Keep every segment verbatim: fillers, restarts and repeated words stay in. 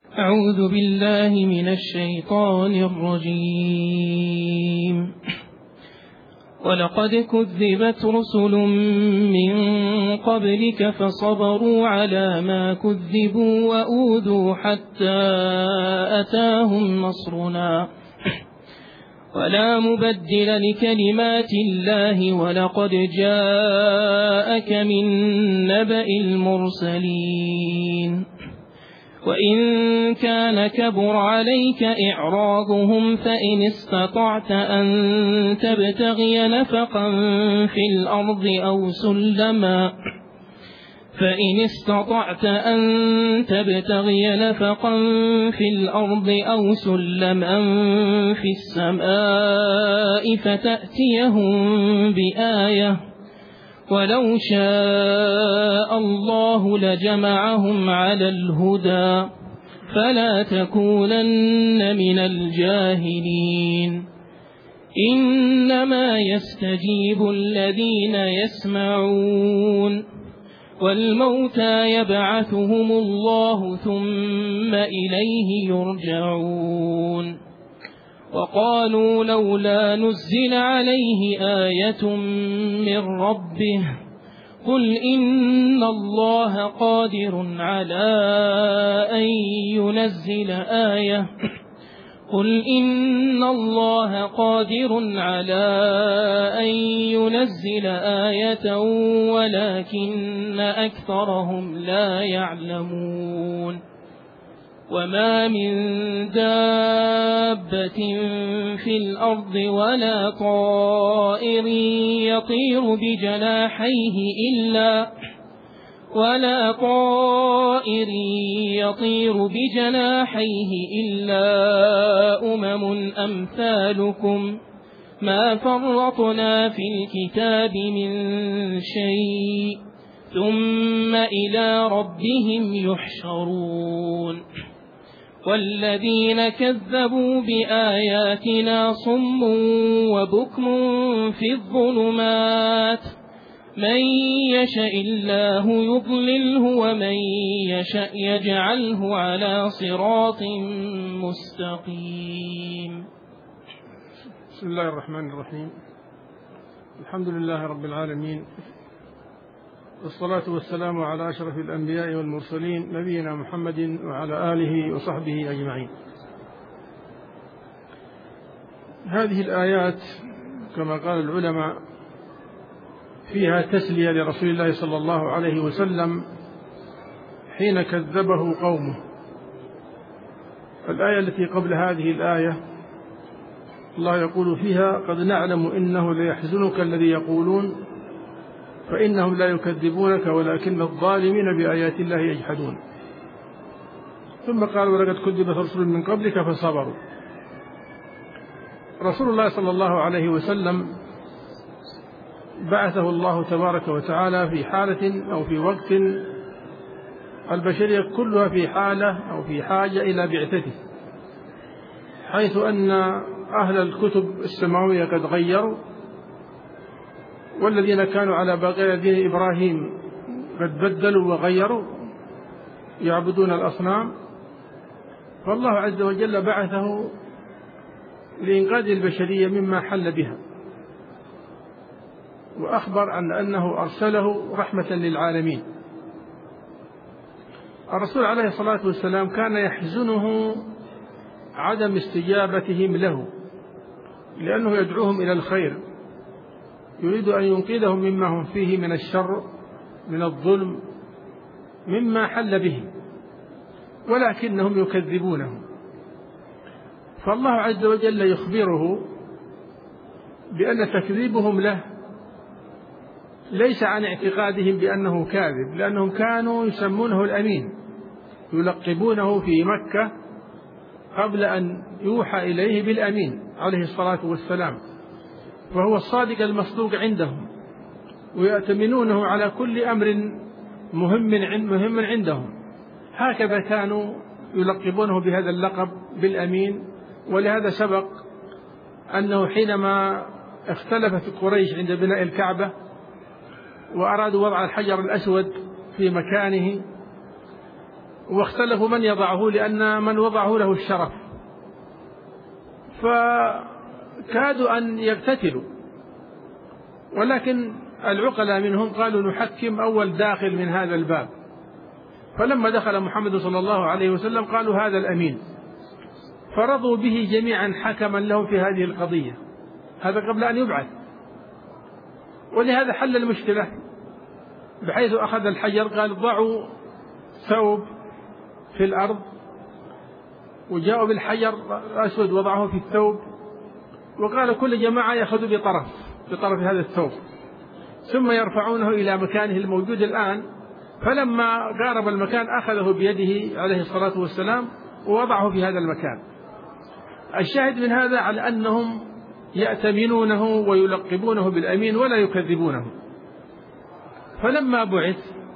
أعوذ بالله من الشيطان الرجيم. ولقد كذبت رسل من قبلك فصبروا على ما كذبوا وأوذوا حتى أتاهم نصرنا ولا مبدل لكلمات الله ولقد جاءك من نبأ المرسلين. وإن كان كبر عليك إعراضهم فإن استطعت أن تبتغي نفقا في الأرض أو سلما فإن استطعت أن تبتغي نفقا في الأرض أو سلما في السماء فتأتيهم بآية ولو شاء الله لجمعهم على الهدى فلا تكونن من الجاهلين. إنما يستجيب الذين يسمعون والموتى يبعثهم الله ثم إليه يرجعون. وقالوا لولا نزل عليه آية من ربه قل إن الله قادر على أن ينزل آية قل إن الله قادر على أن ينزل آية ولكن أكثرهم لا يعلمون. وما من دابة في الأرض ولا طائر يطير بجناحيه إلا ولا طائر يطير بجناحيه إلا أمم أمثالكم ما فرطنا في الكتاب من شيء ثم إلى ربهم يحشرون. والذين كذبوا بآياتنا صم وبكم في الظلمات من يشاء الله يضلله ومن يشاء يجعله على صراط مستقيم. بسم الله الرحمن الرحيم. الحمد لله رب العالمين، والصلاة والسلام على أشرف الأنبياء والمرسلين نبينا محمد وعلى آله وصحبه أجمعين. هذه الآيات كما قال العلماء فيها تسلية لرسول الله صلى الله عليه وسلم حين كذبه قومه. الآية التي قبل هذه الآية الله يقول فيها قد نعلم إنه ليحزنك الذي يقولون فإنهم لا يكذبونك ولكن الظالمين بآيات الله يجحدون. ثم قال ولقد كذبت رسل من قبلك فصبروا. رسول الله صلى الله عليه وسلم بعثه الله تبارك وتعالى في حالة أو في وقت البشرية كلها في حالة أو في حاجة إلى بعثته، حيث أن أهل الكتب السماوية قد غيروا، والذين كانوا على باقي دين إبراهيم قد بدلوا وغيروا يعبدون الأصنام. فالله عز وجل بعثه لإنقاذ البشرية مما حل بها، وأخبر عن أنه أرسله رحمة للعالمين. الرسول عليه الصلاة والسلام كان يحزنه عدم استجابتهم له، لأنه يدعوهم إلى الخير، يريد أن ينقذهم مما هم فيه من الشر من الظلم مما حل به، ولكنهم يكذبونه. فالله عز وجل يخبره بأن تكذيبهم له ليس عن اعتقادهم بأنه كاذب، لأنهم كانوا يسمونه الأمين، يلقبونه في مكة قبل أن يوحى إليه بالأمين عليه الصلاة والسلام، فهو الصادق المصدوق عندهم، ويأتمنونه على كل أمر مهم مهم عندهم. هكذا كانوا يلقبونه بهذا اللقب بالأمين. ولهذا سبق أنه حينما اختلفت قريش عند بناء الكعبة وأرادوا وضع الحجر الأسود في مكانه، واختلفوا من يضعه، لأن من وضعه له الشرف، فكادوا أن يقتتلوا، ولكن العقلاء منهم قالوا نحكم أول داخل من هذا الباب. فلما دخل محمد صلى الله عليه وسلم قالوا هذا الأمين، فرضوا به جميعا حكما لهم في هذه القضية، هذا قبل أن يبعث. ولهذا حل المشكلة، بحيث أخذ الحجر قال ضعوا ثوب في الأرض، وجاءوا بالحجر الأسود وضعه في الثوب، وقال كل جماعة يأخذ بطرف بطرف هذا الثوب، ثم يرفعونه إلى مكانه الموجود الآن. فلما قارب المكان أخذه بيده عليه الصلاة والسلام ووضعه في هذا المكان. الشاهد من هذا على أنهم يأتمنونه ويلقبونه بالأمين ولا يكذبونه. فلما بعث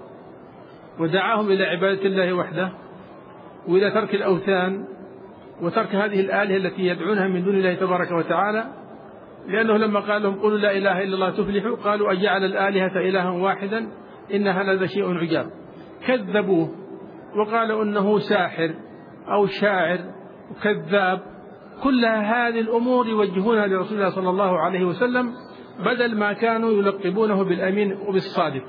ودعاهم إلى عبادة الله وحده وإلى ترك الأوثان وترك هذه الآلهة التي يدعونها من دون الله تبارك وتعالى، لأنه لما قال لهم قولوا لا إله إلا الله تفلحوا، قالوا أجعل الآلهة إلها واحدا إن هذا شيء عجاب. كذبوه وقالوا إنه ساحر أو شاعر وكذاب. كل هذه الأمور يوجهونها لرسول الله صلى الله عليه وسلم، بدل ما كانوا يلقبونه بالأمين وبالصادق.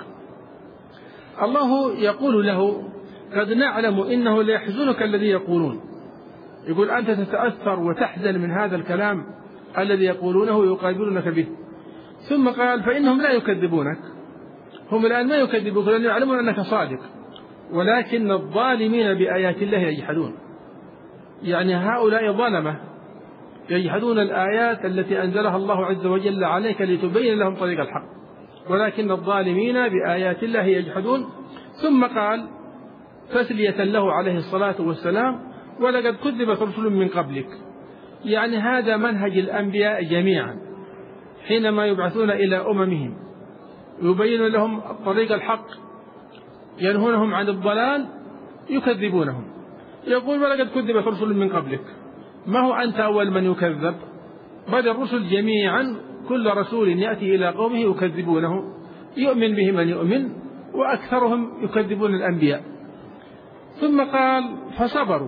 الله يقول له قد نعلم إنه ليحزنك الذي يقولون، يقول أنت تتأثر وتحزن من هذا الكلام الذي يقولونه ويقابلونك به. ثم قال فإنهم لا يكذبونك، هم الآن ما يكذبونك لأن يعلمون أنك صادق، ولكن الظالمين بآيات الله يجحدون. يعني هؤلاء ظلمة يجحدون الآيات التي أنزلها الله عز وجل عليك لتبين لهم طريق الحق، ولكن الظالمين بآيات الله يجحدون. ثم قال تسلية له عليه الصلاة والسلام ولقد كذبت رسل من قبلك. يعني هذا منهج الأنبياء جميعا، حينما يبعثون إلى أممهم يبين لهم طريق الحق ينهونهم عن الضلال يكذبونهم. يقول ولقد كذبت رسل من قبلك، ما هو أنت أول من يكذب، بل الرسل جميعا كل رسول يأتي إلى قومه يكذبونه، يؤمن به من يؤمن وأكثرهم يكذبون الأنبياء. ثم قال فصبروا،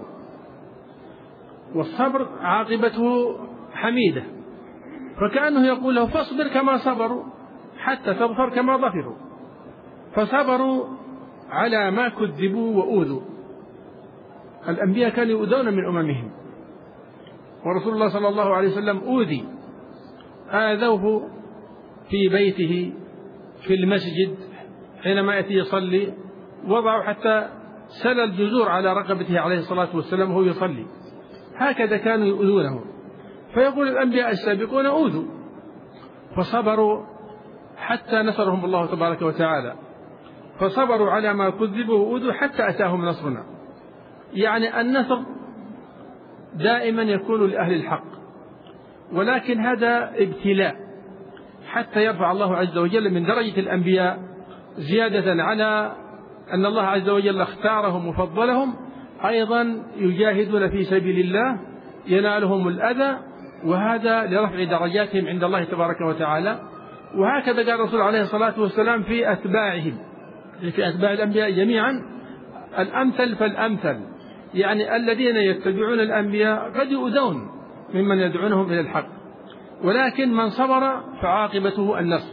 والصبر عاقبته حميدة، فكأنه يقول له فاصبر كما صبروا حتى تظفر كما ظفروا. فصبروا على ما كذبوا وأوذوا. الأنبياء كانوا يؤذون من أممهم، ورسول الله صلى الله عليه وسلم أوذي، آذوه في بيته في المسجد حينما يأتي يصلي، وضعوا حتى سل الجزور على رقبته عليه الصلاة والسلام وهو يصلي. هكذا كانوا يؤذونه. فيقول الأنبياء السابقون أوذوا فصبروا حتى نصرهم الله تبارك وتعالى. فصبروا على ما كذبوا وأوذوا حتى أتاهم نصرنا. يعني النصر دائما يكون لأهل الحق، ولكن هذا ابتلاء حتى يرفع الله عز وجل من درجة الأنبياء، زيادة على أن الله عز وجل اختارهم وفضلهم، أيضا يجاهدون في سبيل الله ينالهم الأذى، وهذا لرفع درجاتهم عند الله تبارك وتعالى. وهكذا قال الرسول عليه الصلاة والسلام في أتباعهم، في أتباع الأنبياء جميعا، الأمثل فالأمثل. يعني الذين يتبعون الأنبياء قد يؤذون ممن يدعونهم إلى الحق، ولكن من صبر فعاقبته النصر.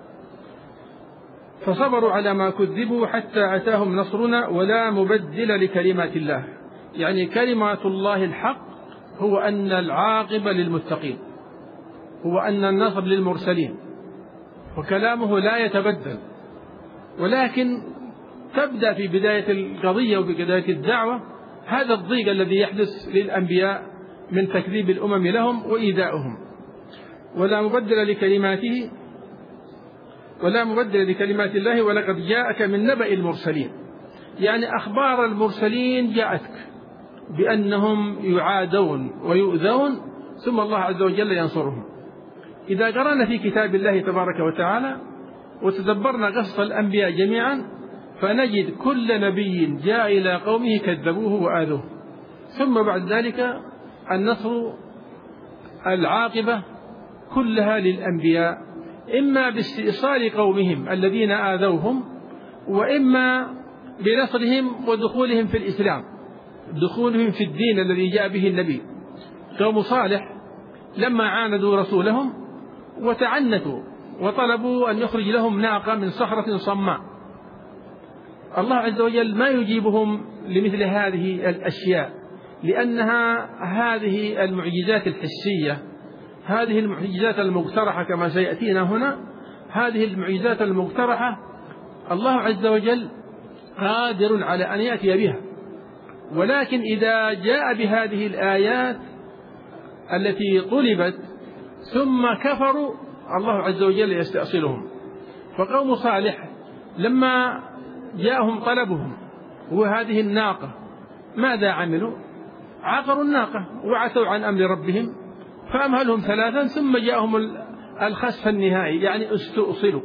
فصبروا على ما كذبوا حتى أتاهم نصرنا ولا مبدل لكلمات الله. يعني كلمات الله الحق هو أن العاقبة للمتقين، هو أن النصر للمرسلين، وكلامه لا يتبدل. ولكن تبدأ في بداية القضية وفي بداية الدعوة هذا الضيق الذي يحدث للأنبياء من تكذيب الأمم لهم وإيذائهم. ولا مبدل لكلماته ولا مبدل لكلمات الله ولقد جاءك من نبأ المرسلين. يعني أخبار المرسلين جاءتك بأنهم يعادون ويؤذون، ثم الله عز وجل ينصرهم. إذا قرأنا في كتاب الله تبارك وتعالى وتدبرنا قصص الأنبياء جميعا فنجد كل نبي جاء إلى قومه كذبوه وآذوه، ثم بعد ذلك النصر العاقبة كلها للأنبياء، إما باستئصال قومهم الذين آذوهم، وإما بنصرهم ودخولهم في الإسلام، دخولهم في الدين الذي جاء به النبي. قوم صالح لما عاندوا رسولهم وتعنتوا وطلبوا أن يخرج لهم ناقة من صخرة صماء، الله عز وجل ما يجيبهم لمثل هذه الأشياء، لأنها هذه المعجزات الحسية، هذه المعجزات المقترحة كما سيأتينا هنا، هذه المعجزات المقترحة الله عز وجل قادر على أن يأتي بها، ولكن إذا جاء بهذه الآيات التي طلبت ثم كفروا الله عز وجل يستأصلهم. فقوم صالح لما جاءهم طلبهم وهذه الناقة ماذا عملوا؟ عقروا الناقة وعتوا عن أمر ربهم فأمهلهم ثلاثا ثم جاءهم الخسف النهائي، يعني استؤصلوا.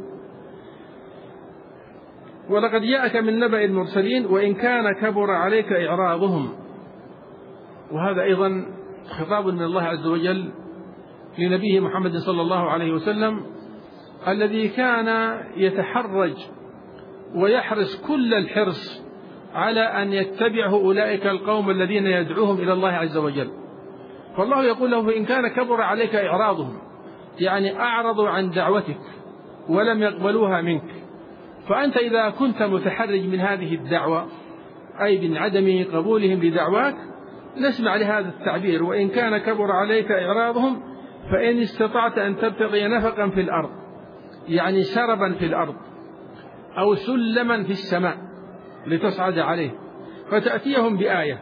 ولقد جاءك من نبأ المرسلين وإن كان كبر عليك إعراضهم، وهذا أيضا خطاب من الله عز وجل لنبيه محمد صلى الله عليه وسلم الذي كان يتحرج ويحرص كل الحرص على أن يتبعه أولئك القوم الذين يدعوهم إلى الله عز وجل. فالله يقول له إن كان كبر عليك إعراضهم، يعني أعرضوا عن دعوتك ولم يقبلوها منك، فأنت إذا كنت متحرج من هذه الدعوة أي من عدم قبولهم لدعواك نسمع لهذا التعبير وإن كان كبر عليك إعراضهم فإن استطعت أن تبتغي نفقا في الأرض، يعني سربا في الأرض أو سلما في السماء لتصعد عليه فتأتيهم بآية،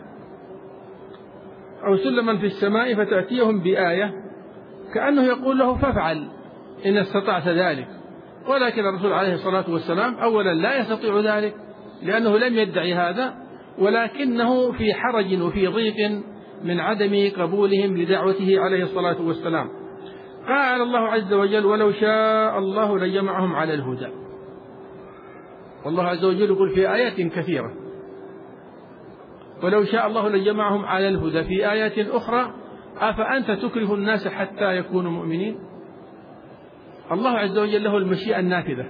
أو سلما في السماء فتأتيهم بآية، كأنه يقول له فافعل إن استطعت ذلك. ولكن الرسول عليه الصلاة والسلام أولا لا يستطيع ذلك لأنه لم يدعي هذا، ولكنه في حرج وفي ضيق من عدم قبولهم لدعوته عليه الصلاة والسلام. قال الله عز وجل ولو شاء الله لجمعهم على الهدى. والله عز وجل يقول في آيات كثيرة ولو شاء الله لجمعهم على الهدى، في آيات أخرى أفأنت تكره الناس حتى يكونوا مؤمنين. الله عز وجل له المشيئة النافذة،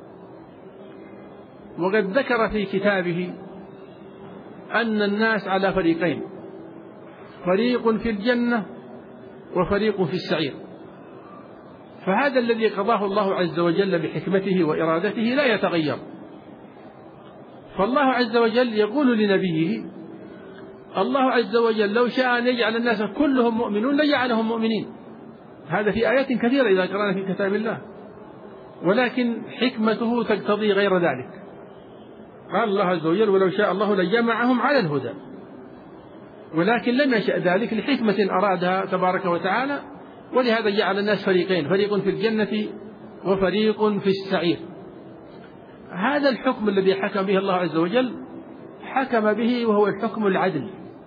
وقد ذكر في كتابه أن الناس على فريقين، فريق في الجنة وفريق في السعير، فهذا الذي قضاه الله عز وجل بحكمته وإرادته لا يتغير. فالله عز وجل يقول لنبيه الله عز وجل لو شاء أن يجعل الناس كلهم مؤمنون لجعلهم مؤمنين، هذا في آيات كثيرة إذا قرأنا في كتاب الله، ولكن حكمته تقتضي غير ذلك. قال الله عز وجل ولو شاء الله لجمعهم على الهدى، ولكن لم يشأ ذلك لحكمة أرادها تبارك وتعالى، ولهذا جعل الناس فريقين، فريق في الجنة وفريق في السعير. هذا الحكم الذي حكم به الله عز وجل حكم به وهو الحكم العدل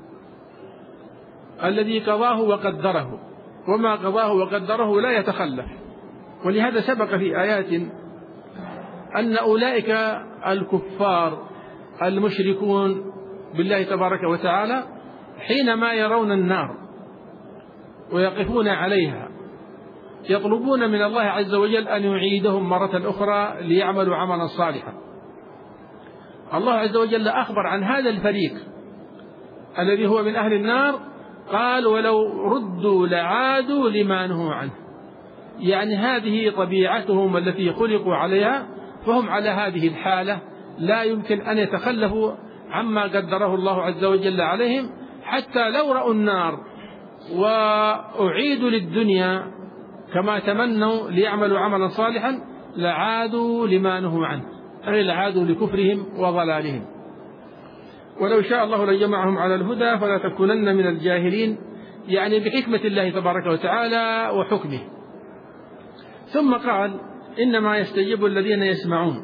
الذي قضاه وقدره، وما قضاه وقدره لا يتخلف. ولهذا سبق في آيات أن أولئك الكفار المشركون بالله تبارك وتعالى حينما يرون النار ويقفون عليها يطلبون من الله عز وجل أن يعيدهم مرة أخرى ليعملوا عملا صالحا. الله عز وجل أخبر عن هذا الفريق الذي هو من أهل النار، قال ولو ردوا لعادوا لما نهوا عنه، يعني هذه طبيعتهم التي خلقوا عليها، فهم على هذه الحالة لا يمكن أن يتخلفوا عما قدره الله عز وجل عليهم، حتى لو رأوا النار وأعيدوا للدنيا كما تمنوا ليعملوا عملا صالحا لعادوا لما نهوا عنه، أي لعادوا لكفرهم وضلالهم. ولو شاء الله لجمعهم على الهدى فلا تكونن من الجاهلين، يعني بحكمة الله تبارك وتعالى وحكمه. ثم قال إنما يستجيب الذين يسمعون،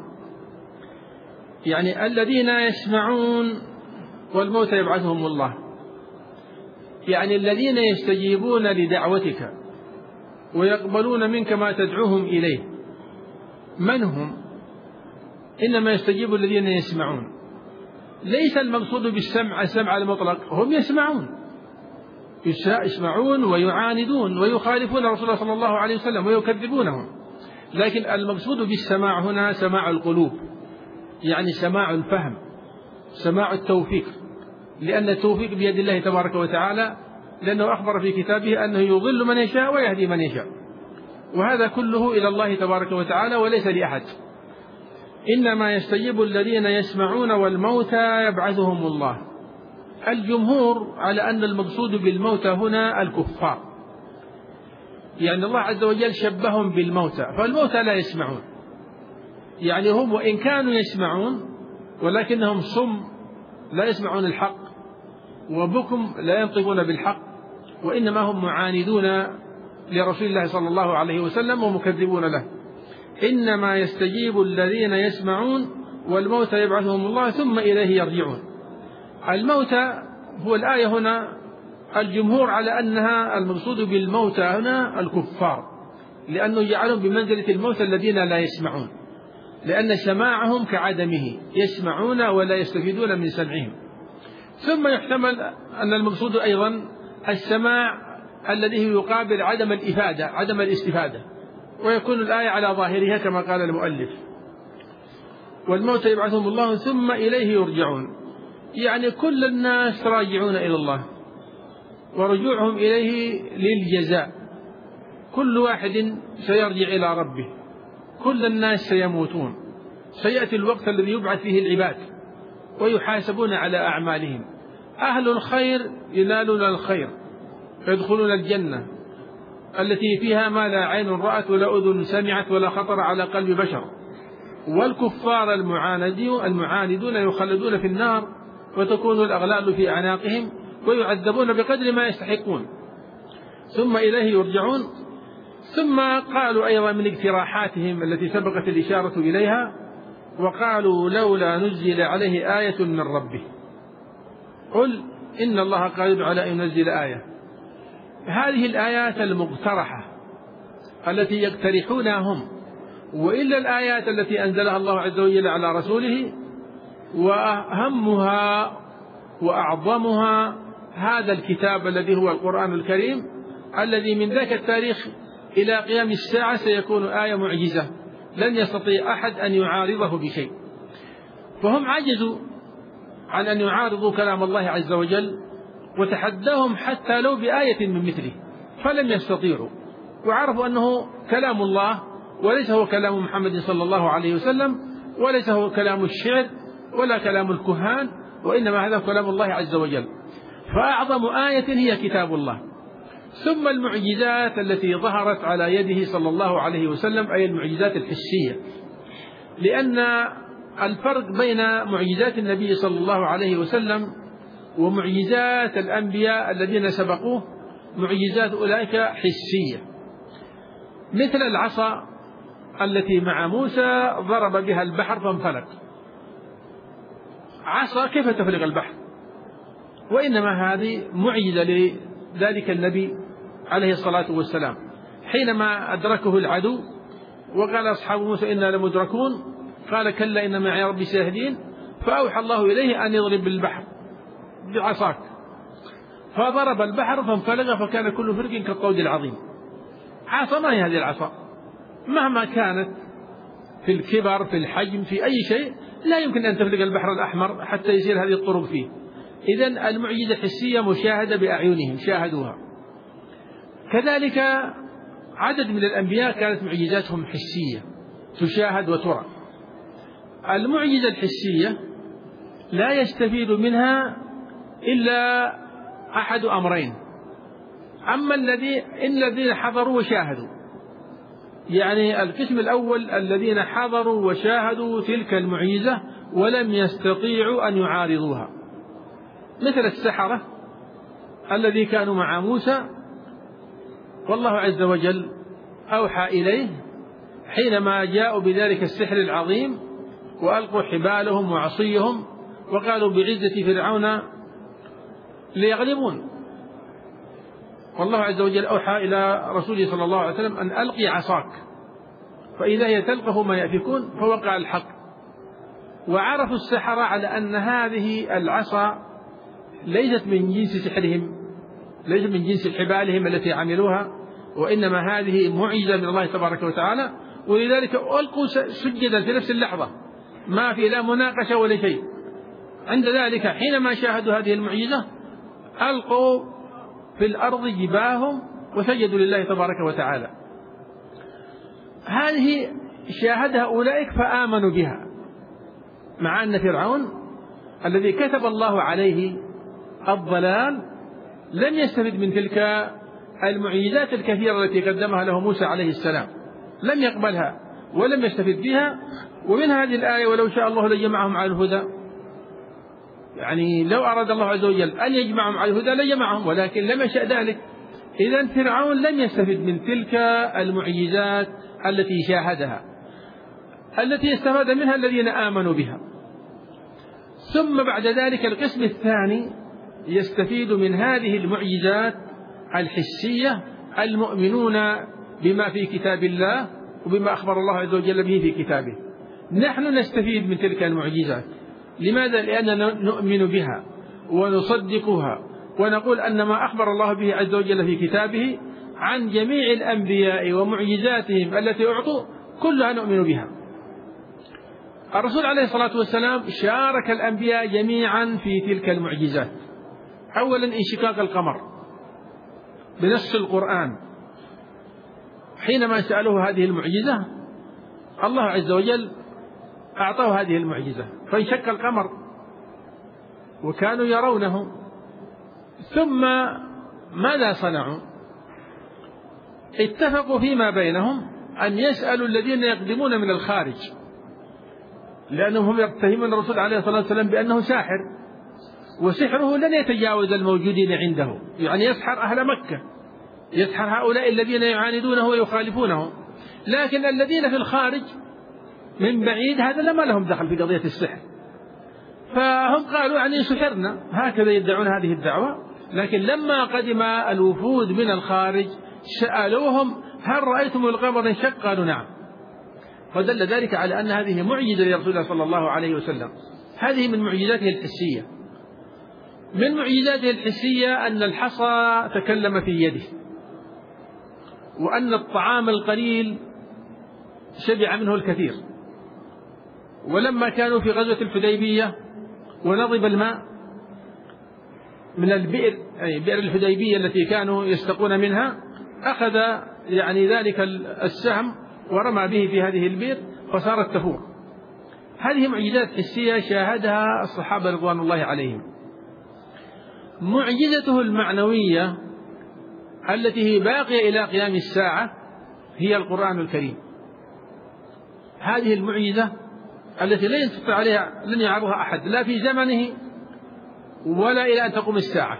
يعني الذين يسمعون والموت يبعثهم الله، يعني الذين يستجيبون لدعوتك ويقبلون منك ما تدعوهم إليه. من هم؟ إنما يستجيب الذين يسمعون، ليس المقصود بالسمع السمع المطلق، هم يسمعون يسمعون ويعاندون ويخالفون رسول الله صلى الله عليه وسلم ويكذبونهم، لكن المقصود بالسماع هنا سماع القلوب، يعني سماع الفهم، سماع التوفيق، لأن التوفيق بيد الله تبارك وتعالى، لأنه أخبر في كتابه أنه يضل من يشاء ويهدي من يشاء، وهذا كله إلى الله تبارك وتعالى وليس لأحد. إنما يستجيب الذين يسمعون والموتى يبعثهم الله. الجمهور على أن المقصود بالموتى هنا الكفار، يعني الله عز وجل شبههم بالموتى، فالموتى لا يسمعون، يعني هم وإن كانوا يسمعون ولكنهم صم لا يسمعون الحق، وبكم لا ينطقون بالحق، وإنما هم معاندون لرسول الله صلى الله عليه وسلم ومكذبون له. إنما يستجيب الذين يسمعون والموتى يبعثهم الله ثم إليه يرجعون. الموتى هو الآية هنا الجمهور على أنها المقصود بالموتى هنا الكفار، لأنه يجعلهم بمنزلة الموتى الذين لا يسمعون، لأن سماعهم كعدمه، يسمعون ولا يستفيدون من سمعهم. ثم يحتمل أن المقصود أيضا السماع الذي يقابل عدم الإفادة، عدم الاستفادة، ويكون الآية على ظاهرها كما قال المؤلف. والموتى يبعثهم الله ثم إليه يرجعون، يعني كل الناس راجعون إلى الله، ورجوعهم إليه للجزاء، كل واحد سيرجع إلى ربه، كل الناس سيموتون، سيأتي الوقت الذي يبعث فيه العباد ويحاسبون على أعمالهم. أهل الخير ينالون الخير، يدخلون الجنة التي فيها ما لا عين رأت ولا أذن سمعت ولا خطر على قلب بشر، والكفار المعاندون يخلدون في النار وتكون الأغلال في أعناقهم ويعذبون بقدر ما يستحقون، ثم إليه يرجعون. ثم قالوا أيضا من اقتراحاتهم التي سبقت الإشارة إليها، وقالوا لولا نزل عليه آية من ربه، قل إن الله قادر على أن ينزل آية. هذه الآيات المقترحة التي يقترحونها هم، وإلا الآيات التي أنزلها الله عز وجل على رسوله، وأهمها وأعظمها هذا الكتاب الذي هو القرآن الكريم، الذي من ذاك التاريخ إلى قيام الساعة سيكون آية معجزة لن يستطيع أحد أن يعارضه بشيء. فهم عجزوا عن أن يعارضوا كلام الله عز وجل، وتحداهم حتى لو بآية من مثله فلم يستطيعوا، وعرفوا أنه كلام الله وليس هو كلام محمد صلى الله عليه وسلم، وليس هو كلام الشعر ولا كلام الكهان، وإنما هذا كلام الله عز وجل. فأعظم آية هي كتاب الله. ثم المعجزات التي ظهرت على يده صلى الله عليه وسلم أي المعجزات الحسية، لأن الفرق بين معجزات النبي صلى الله عليه وسلم ومعجزات الأنبياء الذين سبقوه، معجزات أولئك حسية، مثل العصا التي مع موسى ضرب بها البحر فانفلق. عصا كيف تفلق البحر؟ وإنما هذه معجزة لذلك النبي عليه الصلاة والسلام، حينما أدركه العدو وقال أصحاب موسى إنا لمدركون، قال كلا إن معي ربي سيهدين، فأوحى الله إليه أن يضرب بالبحر بعصاك، فضرب البحر فانفلق فكان كل فرق كالطود العظيم. عصا ما هي هذه العصا؟ مهما كانت في الكبر في الحجم في أي شيء لا يمكن أن تفلق البحر الأحمر حتى يصير هذه الطرق فيه. إذن المعجزة الحسية مشاهدة بأعينهم، شاهدوها. كذلك عدد من الأنبياء كانت معجزاتهم حسية تشاهد وترى. المعجزة الحسية لا يستفيد منها إلا أحد أمرين: أما الذي إن الذين حضروا وشاهدوا، يعني القسم الأول الذين حضروا وشاهدوا تلك المعجزة ولم يستطيعوا أن يعارضوها، مثل السحرة الذي كانوا مع موسى، والله عز وجل أوحى إليه حينما جاءوا بذلك السحر العظيم وألقوا حبالهم وعصيهم وقالوا بعزة فرعون ليغلبون، والله عز وجل أوحى إلى رسوله صلى الله عليه وسلم أن ألقي عصاك فإذا هي تلقف ما يأفكون، فوقع الحق. وعرفوا السحرة على أن هذه العصا ليست من جنس سحرهم، ليست من جنس حبالهم التي عملوها، وإنما هذه معجزة من الله تبارك وتعالى، ولذلك ألقوا سجدا في نفس اللحظة، ما في لا مناقشة ولا شيء، عند ذلك حينما شاهدوا هذه المعجزة ألقوا في الأرض جباههم وسجدوا لله تبارك وتعالى. هذه شاهدها أولئك فآمنوا بها، مع أن فرعون الذي كتب الله عليه الضلال لم يستفد من تلك المعجزات الكثيرة التي قدمها له موسى عليه السلام، لم يقبلها ولم يستفد بها. ومن هذه الآية ولو شاء الله لجمعهم على الهدى، يعني لو أراد الله عز وجل أن يجمعهم على الهدى لجمعهم، ولكن لم يشأ ذلك. إذن فرعون لم يستفد من تلك المعجزات التي شاهدها، التي استفاد منها الذين آمنوا بها. ثم بعد ذلك القسم الثاني يستفيد من هذه المعجزات الحسية المؤمنون بما في كتاب الله وبما أخبر الله عز وجل به في كتابه. نحن نستفيد من تلك المعجزات. لماذا؟ لأننا نؤمن بها ونصدقها ونقول أن ما أخبر الله به عز وجل في كتابه عن جميع الأنبياء ومعجزاتهم التي أعطوا كلها نؤمن بها. الرسول عليه الصلاة والسلام شارك الأنبياء جميعا في تلك المعجزات. أولا انشقاق القمر بنص القرآن، حينما سألوه هذه المعجزة الله عز وجل أعطاه هذه المعجزة فانشق القمر وكانوا يرونه. ثم ماذا صنعوا؟ اتفقوا فيما بينهم أن يسألوا الذين يقدمون من الخارج، لأنهم هم يتهمون الرسول عليه الصلاة والسلام بأنه ساحر، وسحره لن يتجاوز الموجودين عنده، يعني يسحر أهل مكة، يسحر هؤلاء الذين يعاندونه ويخالفونه. لكن الذين في الخارج من بعيد هذا لما لهم دخل في قضية السحر، فهم قالوا يعني سحرنا، هكذا يدعون هذه الدعوة. لكن لما قدم الوفود من الخارج سألوهم هل رأيتم القمر انشق؟ قالوا نعم. فدل ذلك على أن هذه معجزة لرسول الله صلى الله عليه وسلم. هذه من معجزاته الحسية. من معجزاته الحسية أن الحصى تكلم في يده، وأن الطعام القليل شبع منه الكثير. ولما كانوا في غزوة الحديبية ونضب الماء من البئر، أي بئر الحديبية التي كانوا يستقون منها، أخذ يعني ذلك السهم ورمى به في هذه البئر فصارت تفور. هذه معجزات حسية شاهدها الصحابة رضوان الله عليهم. معجزته المعنوية التي هي باقية إلى قيام الساعة هي القرآن الكريم. هذه المعجزة التي لا يستطيع عليها لن يعرفها أحد لا في زمنه ولا إلى أن تقوم الساعة.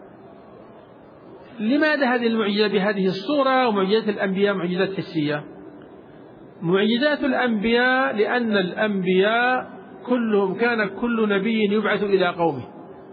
لماذا هذه المعجزة بهذه الصورة ومعجزات الأنبياء معجزات حسية؟ معجزات الأنبياء لأن الأنبياء كلهم كان كل نبي يبعث إلى قومه،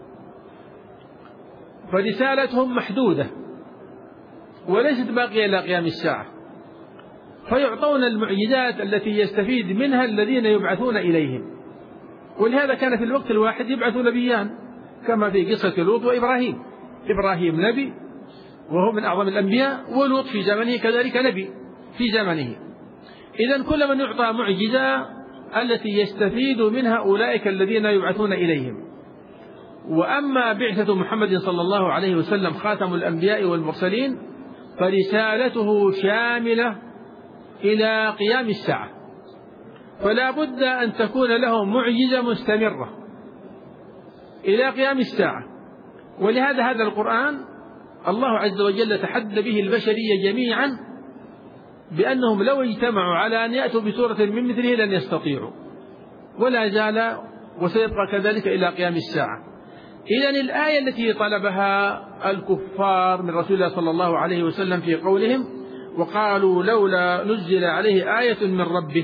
فرسالتهم محدودة وليست باقية إلى قيام الساعة، فيعطون المعجزات التي يستفيد منها الذين يبعثون إليهم. ولهذا كان في الوقت الواحد يبعث نبيان، كما في قصة لوط وإبراهيم. إبراهيم نبي وهو من أعظم الأنبياء، ولوط في زمنه كذلك نبي في زمنه. إذن كل من يعطى معجزة التي يستفيد منها أولئك الذين يبعثون إليهم. وأما بعثة محمد صلى الله عليه وسلم خاتم الأنبياء والمرسلين فرسالته شاملة إلى قيام الساعة، فلا بد أن تكون له معجزة مستمرة إلى قيام الساعة. ولهذا هذا القرآن الله عز وجل تحدى به البشرية جميعا بأنهم لو اجتمعوا على أن يأتوا بسورة من مثله لن يستطيعوا، ولا زال وسيبقى كذلك إلى قيام الساعة. إذن الآية التي طلبها الكفار من رسول الله صلى الله عليه وسلم في قولهم وقالوا لولا نزل عليه آية من ربه،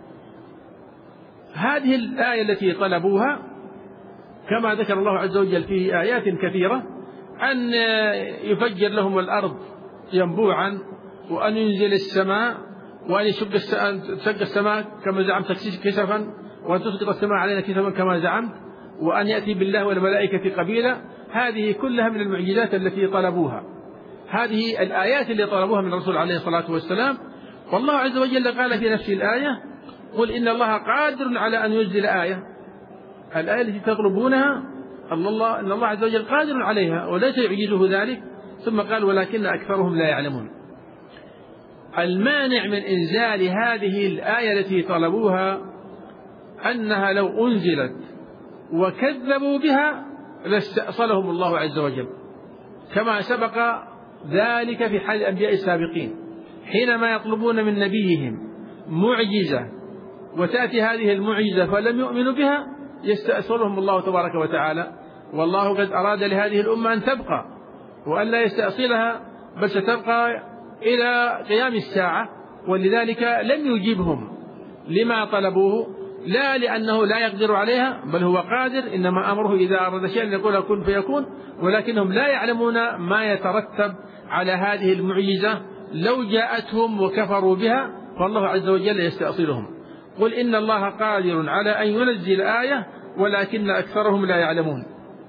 هذه الآية التي طلبوها كما ذكر الله عز وجل في آيات كثيرة أن يفجر لهم الأرض ينبوعا، وأن ينزل السماء، وأن يشق السماء كما زعمت كسفا، وأن تسقط السماء علينا كسفا كما زعمت، وأن يأتي بالله والملائكة قبيلا. هذه كلها من المعجزات التي طلبوها، هذه الآيات اللي طلبوها من الرسول عليه الصلاة والسلام. والله عز وجل قال في نفس الآية قل إن الله قادر على أن ينزل آية. الآية التي تطلبونها الله إن الله عز وجل قادر عليها وليس يعجزه ذلك. ثم قال ولكن أكثرهم لا يعلمون. المانع من إنزال هذه الآية التي طلبوها أنها لو أنزلت وكذبوا بها لاستأصلهم الله عز وجل، كما سبق ذلك في حال الأنبياء السابقين حينما يطلبون من نبيهم معجزة وتأتي هذه المعجزة فلم يؤمنوا بها يستأصلهم الله تبارك وتعالى. والله قد أراد لهذه الأمة أن تبقى وأن لا يستأصلها، بل ستبقى إلى قيام الساعة، ولذلك لم يجيبهم لما طلبوه، لا لأنه لا يقدر عليها بل هو قادر، إنما أمره إذا أراد شيئا يقول كن فيكون، ولكنهم لا يعلمون ما يترتب على هذه المعجزة لو جاءتهم وكفروا بها، فالله عز وجل يستأصلهم. قل إن الله قادر على أن ينزل آية ولكن أكثرهم لا يعلمون.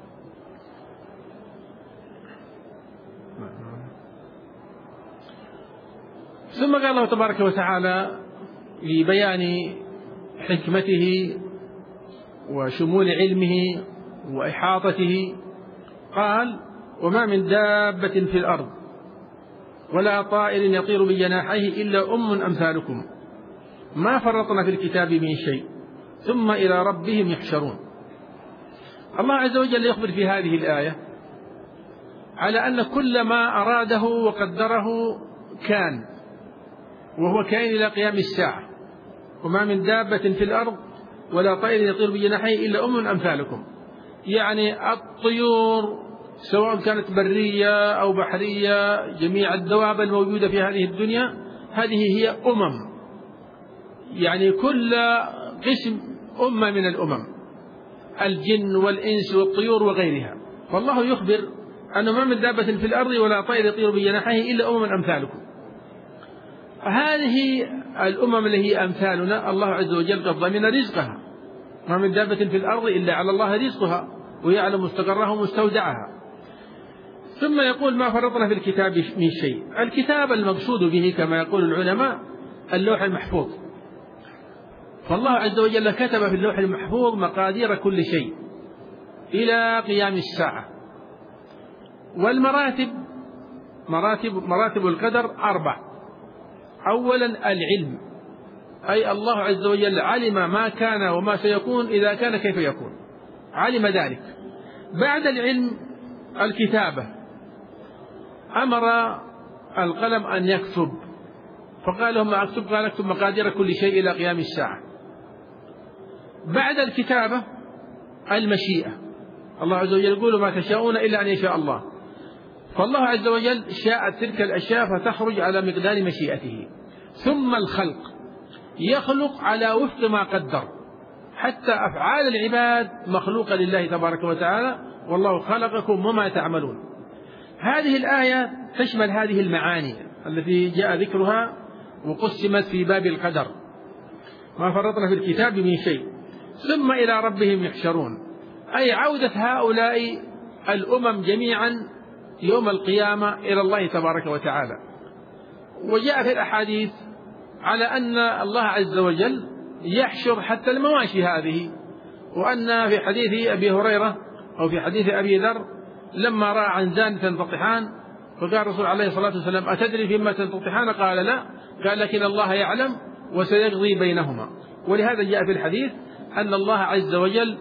ثم قال الله تبارك وتعالى لبيان حكمته وشمول علمه وإحاطته قال وما من دابة في الأرض ولا طائر يطير بجناحيه إلا أم أمثالكم ما فرطنا في الكتاب من شيء ثم إلى ربهم يحشرون. الله عز وجل يخبر في هذه الآية على أن كل ما أراده وقدره كان، وهو كائن إلى قيام الساعة. وما من دابة في الأرض ولا طائر يطير بجناحيه إلا أم أمثالكم، يعني الطيور سواء كانت برية أو بحرية، جميع الدواب الموجودة في هذه الدنيا هذه هي أمم، يعني كل قسم أمة من الأمم، الجن والإنس والطيور وغيرها. فالله يخبر أنه ما من دابة في الأرض ولا طائر يطير بجناحيه إلا أمم أمثالكم. هذه الأمم اللي هي أمثالنا الله عز وجل قد ضمن رزقها، ما من دابة في الأرض إلا على الله رزقها ويعلم مستقرها ومستودعها. ثم يقول ما فرطنا في الكتاب من شيء. الكتاب المقصود به كما يقول العلماء اللوح المحفوظ، فالله عز وجل كتب في اللوح المحفوظ مقادير كل شيء إلى قيام الساعة. والمراتب مراتب مراتب القدر أربع. أولا العلم، أي الله عز وجل علم ما كان وما سيكون إذا كان كيف يكون، علم ذلك. بعد العلم الكتابة، أمر القلم أن يكتب فقال لهم ما أكتب؟ قال اكتب مقادير كل شيء إلى قيام الساعة. بعد الكتابة المشيئة، الله عز وجل يقول ما تشاءون إلا أن يشاء الله، فالله عز وجل شاءت تلك الأشياء فتخرج على مقدار مشيئته. ثم الخلق، يخلق على وفق ما قدر، حتى أفعال العباد مخلوقة لله تبارك وتعالى، والله خلقكم وما تعملون. هذه الآية تشمل هذه المعاني التي جاء ذكرها وقسمت في باب القدر، ما فرطنا في الكتاب من شيء ثم إلى ربهم يحشرون، أي عودة هؤلاء الأمم جميعا يوم القيامة إلى الله تبارك وتعالى. وجاء في الأحاديث على أن الله عز وجل يحشر حتى المواشي هذه، وأن في حديث أبي هريرة أو في حديث أبي ذر لما رأى عنزان تنتطحان فقال الرسول عليه الصلاة والسلام أتدري فيما تنتطحان؟ قال لا، قال لكن الله يعلم وسيقضي بينهما. ولهذا جاء في الحديث أن الله عز وجل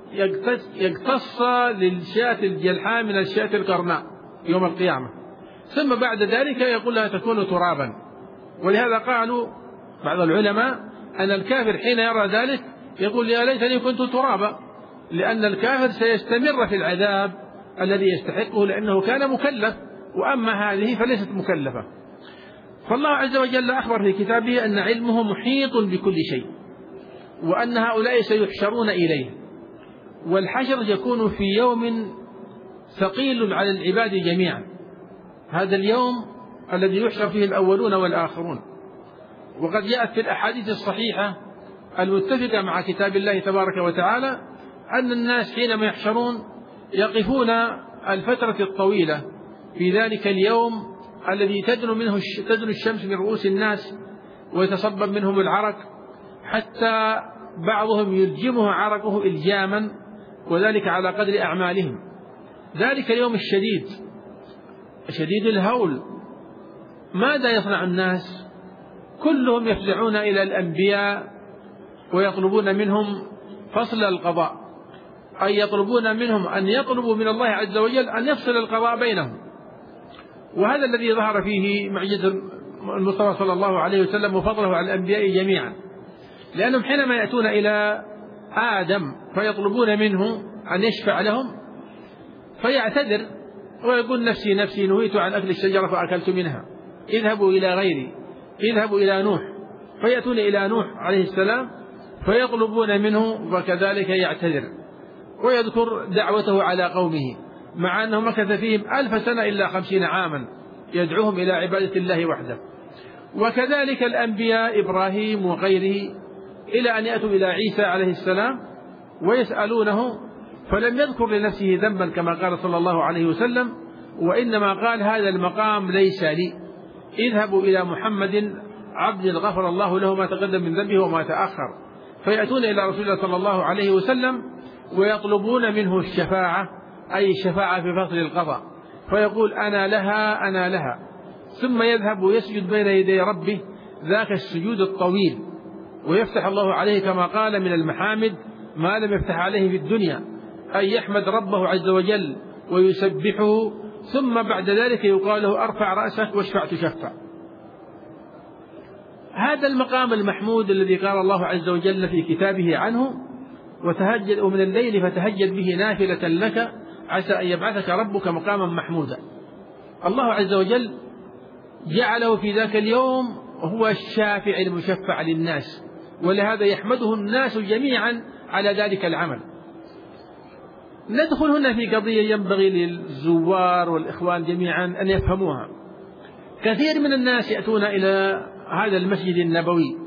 يقتص للشاة الجلحاء من الشاة القرناء يوم القيامة، ثم بعد ذلك يقول لها تكون ترابا. ولهذا قالوا بعض العلماء أن الكافر حين يرى ذلك يقول يا ليتني كنت ترابا، لأن الكافر سيستمر في العذاب الذي يستحقه لأنه كان مكلف، وأما هذه فليست مكلفة. فالله عز وجل أخبر في كتابه أن علمه محيط بكل شيء، وأن هؤلاء سيحشرون إليه. والحشر يكون في يوم ثقيل على العباد جميعا، هذا اليوم الذي يحشر فيه الأولون والآخرون. وقد جاءت في الأحاديث الصحيحة المتفقة مع كتاب الله تبارك وتعالى أن الناس حينما يحشرون يقفون الفترة الطويلة في ذلك اليوم الذي تدنو منه تدنو الشمس من رؤوس الناس ويتصبب منهم العرق، حتى بعضهم يلجمه عرقه إلجاما، وذلك على قدر أعمالهم. ذلك اليوم الشديد شديد الهول، ماذا يصنع الناس؟ كلهم يفزعون إلى الأنبياء ويطلبون منهم فصل القضاء، أي يطلبون منهم أن يطلبوا من الله عز وجل أن يفصل القضاء بينهم. وهذا الذي ظهر فيه معجزة المصطفى صلى الله عليه وسلم وفضله على الأنبياء جميعا، لأنهم حينما يأتون إلى آدم فيطلبون منه أن يشفع لهم فيعتذر ويقول نفسي نفسي نهيت عن أكل الشجرة فأكلت منها، اذهبوا إلى غيري، اذهبوا إلى نوح، فيأتون إلى نوح عليه السلام فيطلبون منه وكذلك يعتذر ويذكر دعوته على قومه، مع أنه مكث فيهم ألف سنة إلا خمسين عاما يدعوهم إلى عبادة الله وحده. وكذلك الأنبياء إبراهيم وغيره، إلى أن يأتوا إلى عيسى عليه السلام ويسألونه فلم يذكر لنفسه ذنبا كما قال صلى الله عليه وسلم، وإنما قال هذا المقام ليس لي، اذهبوا إلى محمد عبد غفر الله له ما تقدم من ذنبه وما تأخر. فيأتون إلى رسول الله صلى الله عليه وسلم ويطلبون منه الشفاعة، أي الشفاعة في فصل القضاء، فيقول أنا لها أنا لها، ثم يذهب ويسجد بين يدي ربه ذاك السجود الطويل، ويفتح الله عليه كما قال من المحامد ما لم يفتح عليه في الدنيا، أي يحمد ربه عز وجل ويسبحه، ثم بعد ذلك يقال له أرفع رأسك واشفع تشفع. هذا المقام المحمود الذي قال الله عز وجل في كتابه عنه وتهجد ومن الليل فتهجد به نافلة لك عسى أن يبعثك ربك مقاما محمودا. الله عز وجل جعله في ذاك اليوم هو الشافع المشفع للناس، ولهذا يحمده الناس جميعا على ذلك العمل. ندخل هنا في قضية ينبغي للزوار والإخوان جميعا أن يفهموها. كثير من الناس يأتون إلى هذا المسجد النبوي،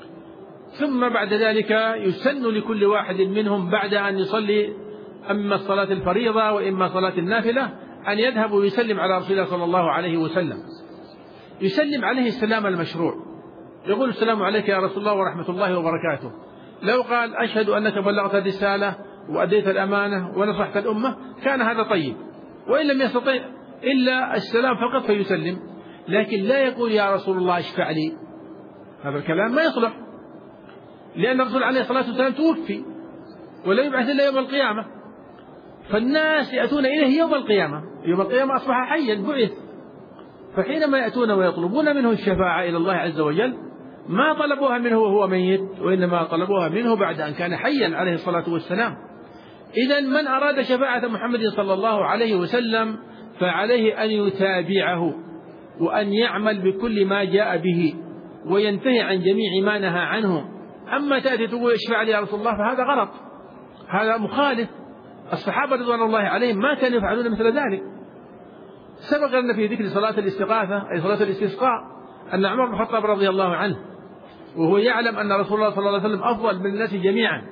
ثم بعد ذلك يسن لكل واحد منهم بعد أن يصلي أما الصلاة الفريضة وإما صلاة النافلة أن يذهب ويسلم على رسول الله صلى الله عليه وسلم، يسلم عليه السلام المشروع، يقول السلام عليك يا رسول الله ورحمة الله وبركاته. لو قال أشهد أنك بلغت الرسالة وأديت الأمانة ونصحت الأمة كان هذا طيب، وإن لم يستطع إلا السلام فقط فيسلم، لكن لا يقول يا رسول الله اشفع لي، هذا الكلام ما يصلح، لأن الرسول عليه الصلاة والسلام توفي ولا يبعث إلا يوم القيامة، فالناس يأتون إليه يوم القيامة، يوم القيامة أصبح حيا بعث، فحينما يأتون ويطلبون منه الشفاعة إلى الله عز وجل ما طلبوها منه وهو ميت، وإنما طلبوها منه بعد أن كان حيا عليه الصلاة والسلام. إذن من أراد شفاعة محمد صلى الله عليه وسلم فعليه أن يتابعه وأن يعمل بكل ما جاء به وينتهي عن جميع ما نهى عنه. أما تأتي تقول اشفع لي يا رسول الله فهذا غلط، هذا مخالف. الصحابة رضوان الله عليهم ما كانوا يفعلون مثل ذلك. سبق لنا في ذكر صلاة الاستغاثة أي صلاة الاستسقاء أن عمر بن الخطاب رضي الله عنه وهو يعلم أن رسول الله صلى الله عليه وسلم أفضل من الناس جميعا،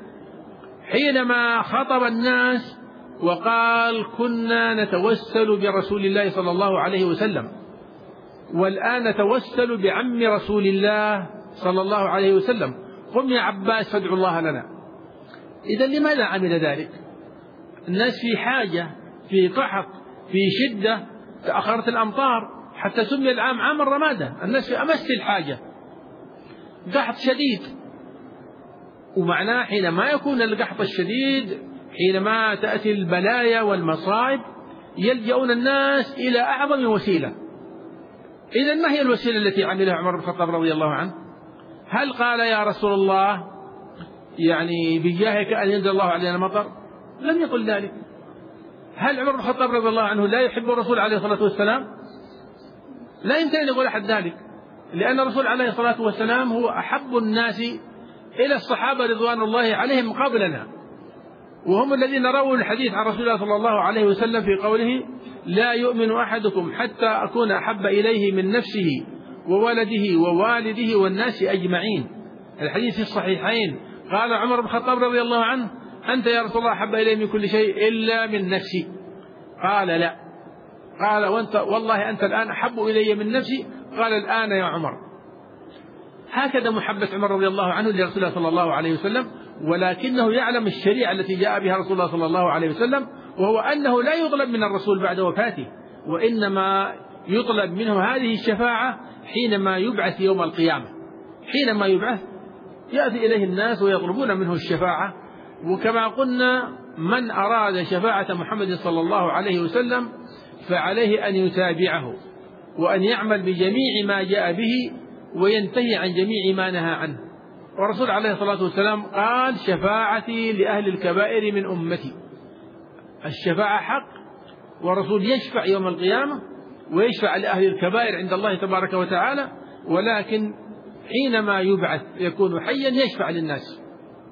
حينما خطب الناس وقال كنا نتوسل برسول الله صلى الله عليه وسلم والآن نتوسل بعم رسول الله صلى الله عليه وسلم، قم يا عباس فادعوا الله لنا. إذن لماذا عمل ذلك؟ الناس في حاجة، في قحط، في شدة، تأخرت الأمطار حتى سمي العام عام الرمادة، الناس في أمس الحاجة، قحط شديد. ومعناه حينما يكون القحط الشديد، حينما تأتي البلايا والمصائب، يلجؤون الناس إلى أعظم وسيلة. إذن ما هي الوسيلة التي عملها عمر بن الخطاب رضي الله عنه؟ هل قال يا رسول الله يعني بجاهك أن ينزل الله علينا مطر؟ لم يقل ذلك. هل عمر بن الخطاب رضي الله عنه لا يحب الرسول عليه الصلاة والسلام؟ لا يمكن أن يقول أحد ذلك، لأن الرسول عليه الصلاة والسلام هو أحب الناس إلى الصحابة رضوان الله عليهم قبلنا، وهم الذين رووا الحديث عن رسول الله صلى الله عليه وسلم في قوله لا يؤمن أحدكم حتى أكون أحب إليه من نفسه وولده ووالده والناس أجمعين. الحديث في الصحيحين. قال عمر بن الخطاب رضي الله عنه أنت يا رسول الله أحب إلي من كل شيء إلا من نفسي. قال لا. قال وأنت والله أنت الآن أحب إلي من نفسي. قال الآن يا عمر. هكذا محبة عمر رضي الله عنه لرسول الله صلى الله عليه وسلم، ولكنه يعلم الشريعة التي جاء بها رسول الله صلى الله عليه وسلم، وهو أنه لا يطلب من الرسول بعد وفاته، وإنما يطلب منه هذه الشفاعة حينما يبعث يوم القيامة. حينما يبعث يأتي إليه الناس ويطلبون منه الشفاعة. وكما قلنا من أراد شفاعة محمد صلى الله عليه وسلم فعليه أن يتابعه وأن يعمل بجميع ما جاء به وينتهي عن جميع ما نهى عنه. والرسول عليه الصلاة والسلام قال: شفاعتي لأهل الكبائر من أمتي. الشفاعة حق، والرسول يشفع يوم القيامة ويشفع لأهل الكبائر عند الله تبارك وتعالى، ولكن حينما يبعث يكون حيا يشفع للناس.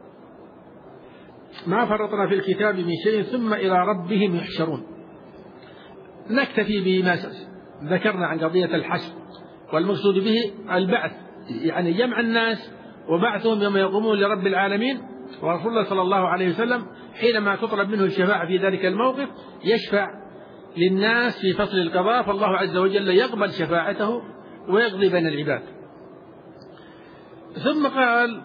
ما فرطنا في الكتاب من شيء ثم إلى ربهم يحشرون. نكتفي بما ذكرنا عن قضية الحشر، والمقصود به البعث، يعني جمع الناس وبعثهم يوم يقومون لرب العالمين. ورسول الله صلى الله عليه وسلم حينما تطلب منه الشفاعة في ذلك الموقف يشفع للناس في فصل القضاء، فالله عز وجل يقبل شفاعته ويقضي بين العباد. ثم قال: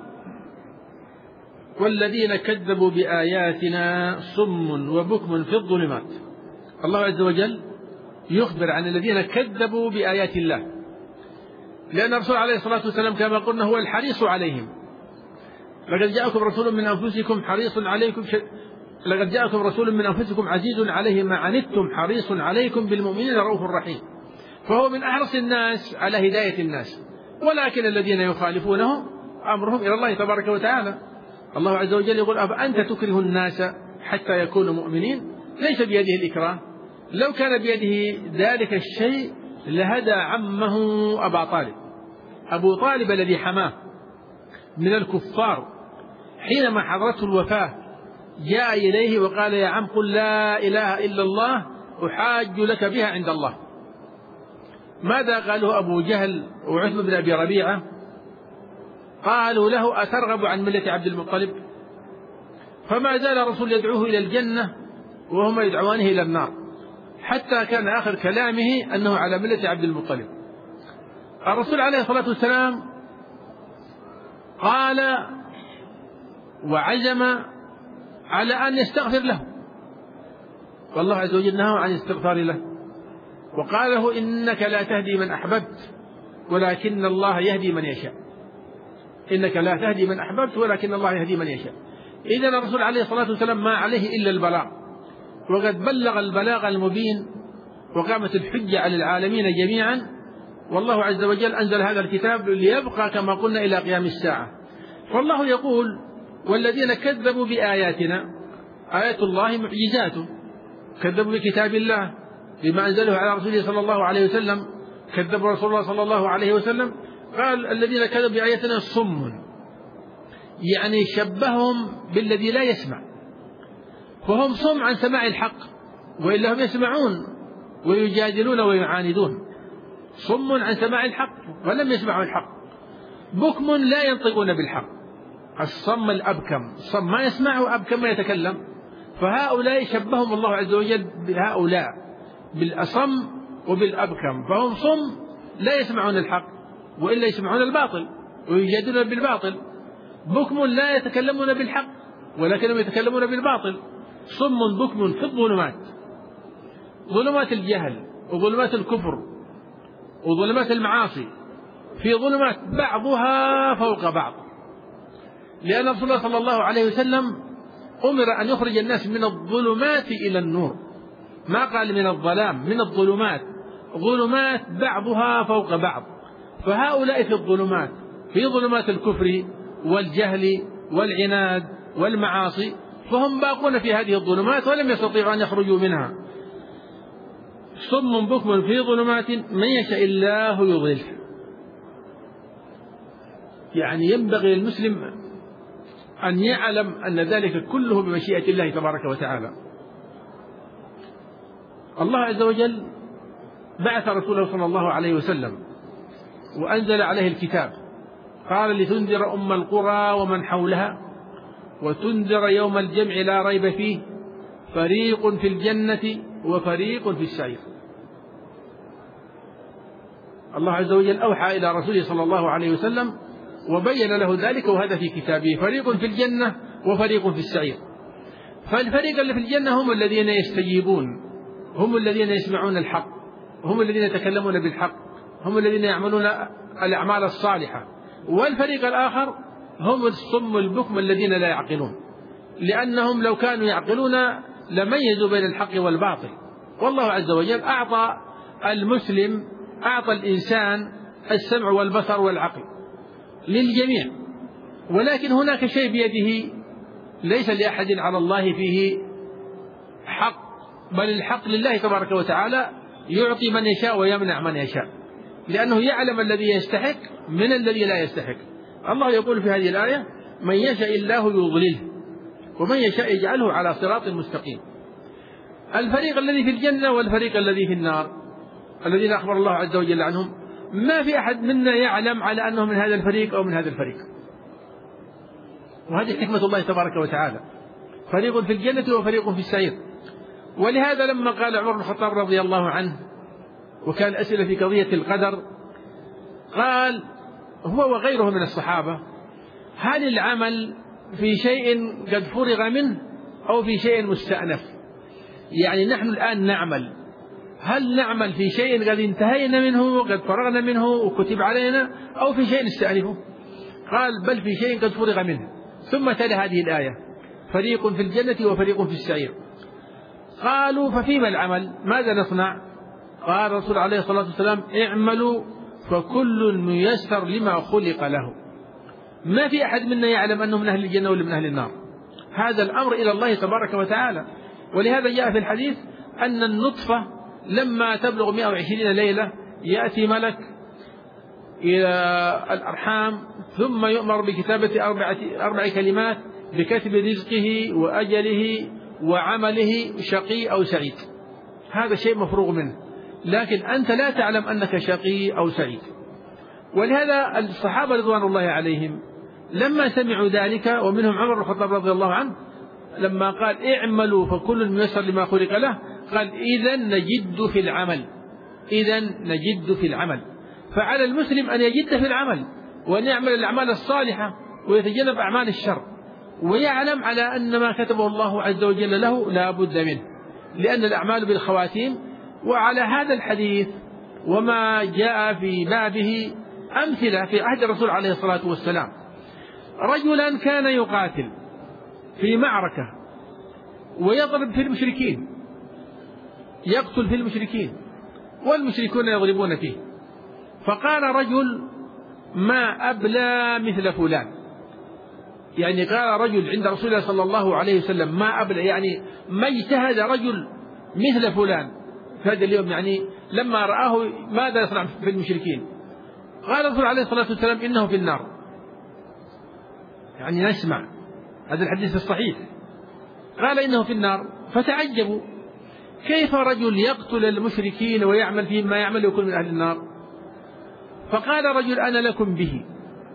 والذين كذبوا بآياتنا صم وبكم في الظلمات. الله عز وجل يخبر عن الذين كذبوا بآيات الله، لأن الرسول عليه الصلاة والسلام كما قلنا هو الحريص عليهم. لقد جاءكم رسول من أنفسكم حريص عليكم ش... لقد جاءكم رسول من أنفسكم عزيز عليه ما عنتم حريص عليكم بالمؤمنين رؤوف رحيم. فهو من أحرص الناس على هداية الناس، ولكن الذين يخالفونه أمرهم إلى الله تبارك وتعالى. الله عز وجل يقول: أفأنت تكره الناس حتى يكونوا مؤمنين؟ ليس بيده الإكراه، لو كان بيده ذلك الشيء لهدى عمه أبا طالب. أبو طالب الذي حماه من الكفار حينما حضرته الوفاة جاء إليه وقال: يا عم قل لا إله إلا الله أحاج لك بها عند الله. ماذا قاله أبو جهل وعتبة بن أبي ربيعة؟ قالوا له: أترغب عن ملة عبد المطلب؟ فما زال الرسول يدعوه إلى الجنة وهم يدعوانه إلى النار، حتى كان آخر كلامه أنه على ملة عبد المطلب. الرسول عليه الصلاة والسلام قال وعزم على أن يستغفر له، والله عز وجل نهى عن الاستغفار له، وقال له: إنك لا تهدي من أحببت ولكن الله يهدي من يشاء. إنك لا تهدي من أحببت ولكن الله يهدي من يشاء. إذن الرسول عليه الصلاة والسلام ما عليه إلا البلاغ، وقد بلغ البلاغ المبين وقامت الحجة على العالمين جميعا. والله عز وجل أنزل هذا الكتاب ليبقى كما قلنا إلى قيام الساعة. فالله يقول: والذين كذبوا بآياتنا، آيات الله معجزاته، كذبوا بكتاب الله بما أنزله على رسوله صلى الله عليه وسلم، كذبوا رسول الله صلى الله عليه وسلم. قال: الذين كذبوا بآياتنا صم، يعني شبههم بالذي لا يسمع، فهم صم عن سماع الحق، وإلا هم يسمعون ويجادلون ويعاندون. صم عن سماع الحق ولم يسمعوا الحق، بكم لا ينطقون بالحق. الصم الأبكم، الصم ما يسمع وأبكم ما يتكلم. فهؤلاء شبههم الله عز وجل بهؤلاء بالأصم وبالأبكم، فهم صم لا يسمعون الحق وإلا يسمعون الباطل ويجادلون بالباطل. بكم لا يتكلمون بالحق ولكنهم يتكلمون بالباطل. صم بكم في الظلمات، ظلمات الجهل وظلمات الكفر وظلمات المعاصي، في ظلمات بعضها فوق بعض. لأن رسول الله صلى الله عليه وسلم أمر أن يخرج الناس من الظلمات إلى النور، ما قال من الظلام، من الظلمات، ظلمات بعضها فوق بعض. فهؤلاء في الظلمات، في ظلمات الكفر والجهل والعناد والمعاصي، فهم باقون في هذه الظلمات ولم يستطيعوا أن يخرجوا منها. صم بكم في ظلمات من يشاء الله يضلله. يعني ينبغي للمسلم أن يعلم أن ذلك كله بمشيئة الله تبارك وتعالى. الله عز وجل بعث رسوله صلى الله عليه وسلم وأنزل عليه الكتاب، قال: لتنذر أم القرى ومن حولها وتنذر يوم الجمع لا ريب فيه فريق في الجنة وفريق في السعير. الله عز وجل أوحى إلى رسوله صلى الله عليه وسلم وبين له ذلك، وهذا في كتابه. فريق في الجنة وفريق في السعير. فالفريق اللي في الجنة هم الذين يستجيبون، هم الذين يسمعون الحق، هم الذين يتكلمون بالحق، هم الذين يعملون الأعمال الصالحة. والفريق الآخر هم الصم البكم الذين لا يعقلون، لأنهم لو كانوا يعقلون لميزوا بين الحق والباطل. والله عز وجل أعطى المسلم، أعطى الإنسان السمع والبصر والعقل للجميع، ولكن هناك شيء بيده ليس لأحد على الله فيه حق، بل الحق لله تبارك وتعالى، يعطي من يشاء ويمنع من يشاء، لأنه يعلم الذي يستحق من الذي لا يستحق. الله يقول في هذه الآية: من يشاء الله يضلله ومن يشاء يجعله على صراط مستقيم. الفريق الذي في الجنة والفريق الذي في النار الذين أخبر الله عز وجل عنهم، ما في أحد منا يعلم على أنه من هذا الفريق أو من هذا الفريق، وهذه حكمة الله تبارك وتعالى. فريق في الجنة وفريق في السعير. ولهذا لما قال عمر بن الخطاب رضي الله عنه، وكان أسئلة في قضية القدر، قال هو وغيره من الصحابة: هل العمل في شيء قد فرغ منه أو في شيء مستأنف؟ يعني نحن الآن نعمل، هل نعمل في شيء قد انتهينا منه وقد فرغنا منه وكتب علينا، أو في شيء نستأنفه؟ قال: بل في شيء قد فرغ منه. ثم تلا هذه الآية: فريق في الجنة وفريق في السعير. قالوا: ففيما العمل؟ ماذا نصنع؟ قال الرسول عليه الصلاة والسلام: اعملوا فكل ميسر لما خلق له. ما في أحد منا يعلم أنه من أهل الجنة ولا من أهل النار، هذا الأمر إلى الله تبارك وتعالى. ولهذا جاء في الحديث أن النطفة لما تبلغ مئة وعشرين ليلة يأتي ملك إلى الأرحام، ثم يؤمر بكتابة أربعة أربع كلمات بكتب رزقه وأجله وعمله، شقي أو سعيد. هذا شيء مفروغ منه، لكن أنت لا تعلم أنك شقي أو سعيد. ولهذا الصحابة رضوان الله عليهم لما سمعوا ذلك، ومنهم عمر بن الخطاب رضي الله عنه لما قال: اعملوا فكل ميسر لما خلق له، قال: إذن نجد في العمل، إذن نجد في العمل. فعلى المسلم أن يجد في العمل، وأن يعمل الأعمال الصالحة ويتجنب أعمال الشر، ويعلم على أن ما كتبه الله عز وجل له لا بد منه، لأن الأعمال بالخواتيم. وعلى هذا الحديث وما جاء في بابه أمثلة في عهد الرسول عليه الصلاة والسلام. رجلا كان يقاتل في معركة ويضرب في المشركين، يقتل في المشركين والمشركون يضربون فيه. فقال رجل: ما أبلى مثل فلان. يعني قال رجل عند رسول الله صلى الله عليه وسلم: ما أبلى، يعني ما اجتهد رجل مثل فلان في هذا اليوم، يعني لما رآه ماذا يصنع في المشركين؟ قال الرسول عليه الصلاة والسلام: إنه في النار. يعني نسمع هذا الحديث الصحيح، قال إنه في النار. فتعجبوا: كيف رجل يقتل المشركين ويعمل فيهم ما يعمل ويكون من أهل النار؟ فقال رجل: أنا لكم به.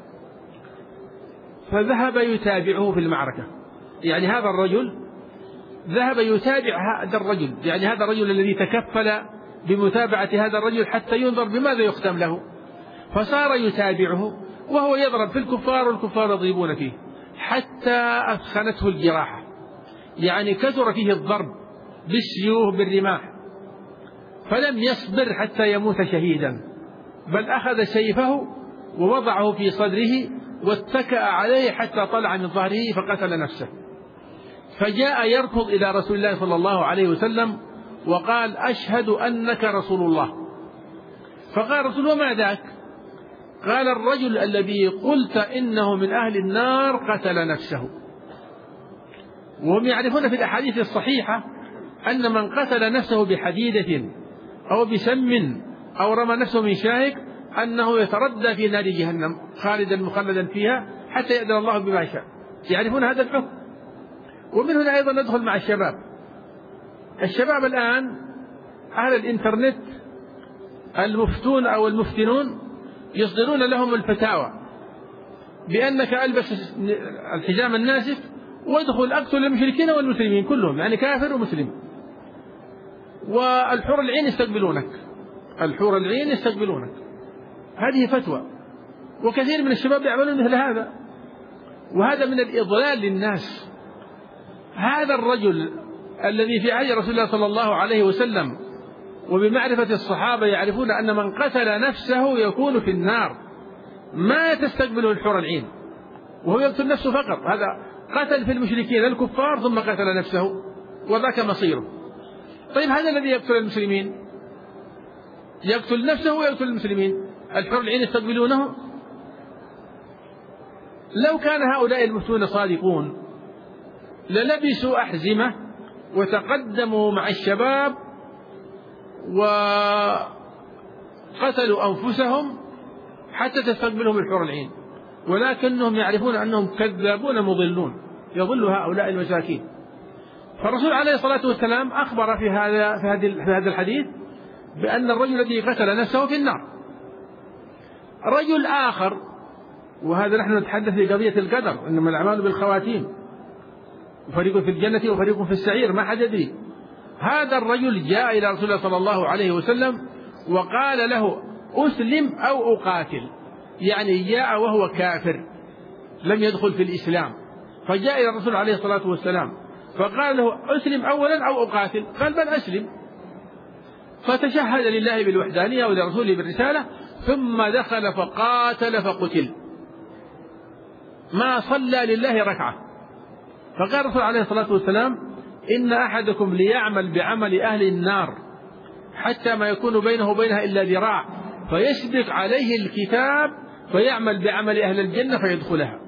فذهب يتابعه في المعركة. يعني هذا الرجل ذهب يتابع هذا الرجل، يعني هذا الرجل الذي تكفل بمتابعة هذا الرجل حتى ينظر بماذا يختم له. فصار يتابعه وهو يضرب في الكفار والكفار يضربون فيه حتى أثخنته الجراحة، يعني كثر فيه الضرب بالسيوف بالرماح، فلم يصبر حتى يموت شهيدا، بل أخذ سيفه ووضعه في صدره واتكأ عليه حتى طلع من ظهره فقتل نفسه. فجاء يركض إلى رسول الله صلى الله عليه وسلم وقال: أشهد أنك رسول الله. فقال رسول: وما ذاك؟ قال: الرجل الذي قلت إنه من أهل النار قتل نفسه. وهم يعرفون في الأحاديث الصحيحة أن من قتل نفسه بحديدة أو بسم أو رمى نفسه من شاهق أنه يتردى في نار جهنم خالدا مخلدا فيها حتى يأذن الله بما يشاء. يعرفون هذا الحكم. ومن هنا أيضا ندخل مع الشباب. الشباب الآن أهل الإنترنت المفتون أو المفتنون يصدرون لهم الفتاوى بأنك ألبس الحزام الناسف وادخل أقتل المشركين والمسلمين كلهم، يعني كافر ومسلم، والحور العين يستقبلونك، الحور العين يستقبلونك. هذه فتوى، وكثير من الشباب يعملون مثل هذا. وهذا من الإضلال للناس. هذا الرجل الذي في عهد رسول الله صلى الله عليه وسلم وبمعرفة الصحابة يعرفون أن من قتل نفسه يكون في النار ما تستقبله الحور العين، وهو يقتل نفسه فقط. هذا قتل في المشركين الكفار ثم قتل نفسه وذاك مصيره. طيب هذا الذي يقتل المسلمين يقتل نفسه ويقتل المسلمين، الحور العين يستقبلونه؟ لو كان هؤلاء المفتون صادقون للبسوا أحزمة وتقدموا مع الشباب وقتلوا أنفسهم حتى تستقبلهم الحور العين، ولكنهم يعرفون أنهم كذابون مضلون يضل هؤلاء المساكين. فالرسول عليه الصلاة والسلام أخبر في هذا في هذا الحديث بأن الرجل الذي قتل نفسه في النار. رجل آخر، وهذا نحن نتحدث في قضية القدر، إنما الأعمال بالخواتيم، وفريق في الجنة وفريق في السعير ما حد يدري. هذا الرجل جاء إلى رسول الله صلى الله عليه وسلم وقال له أسلم أو أقاتل، يعني جاء وهو كافر لم يدخل في الإسلام، فجاء إلى الرسول عليه الصلاة والسلام فقال له أسلم أولا أو أقاتل، قال بل أسلم، فتشهد لله بالوحدانية ولرسوله بالرسالة ثم دخل فقاتل فقتل، ما صلى لله ركعة. فقال الرسول عليه الصلاة والسلام إن أحدكم ليعمل بعمل أهل النار حتى ما يكون بينه وبينها إلا ذراع فيسبق عليه الكتاب فيعمل بعمل أهل الجنة فيدخلها.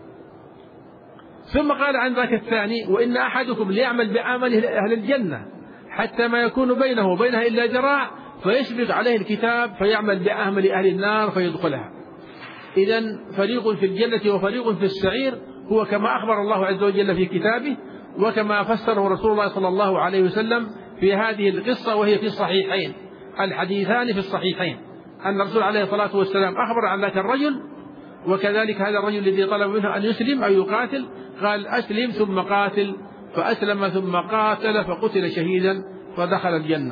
ثم قال عن ذاك الثاني وإن أحدكم ليعمل بعمل أهل الجنة حتى ما يكون بينه وبينها إلا ذراع فيسبق عليه الكتاب فيعمل بعمل أهل النار فيدخلها. إذن فريق في الجنة وفريق في السعير هو كما أخبر الله عز وجل في كتابه وكما فسره رسول الله صلى الله عليه وسلم في هذه القصة، وهي في الصحيحين، الحديثان في الصحيحين، أن الرسول عليه الصلاة والسلام أخبر عن ذاك الرجل، وكذلك هذا الرجل الذي طلب منه أن يسلم أو يقاتل قال أسلم ثم قاتل، فأسلم ثم قاتل فقتل شهيدا فدخل الجنة.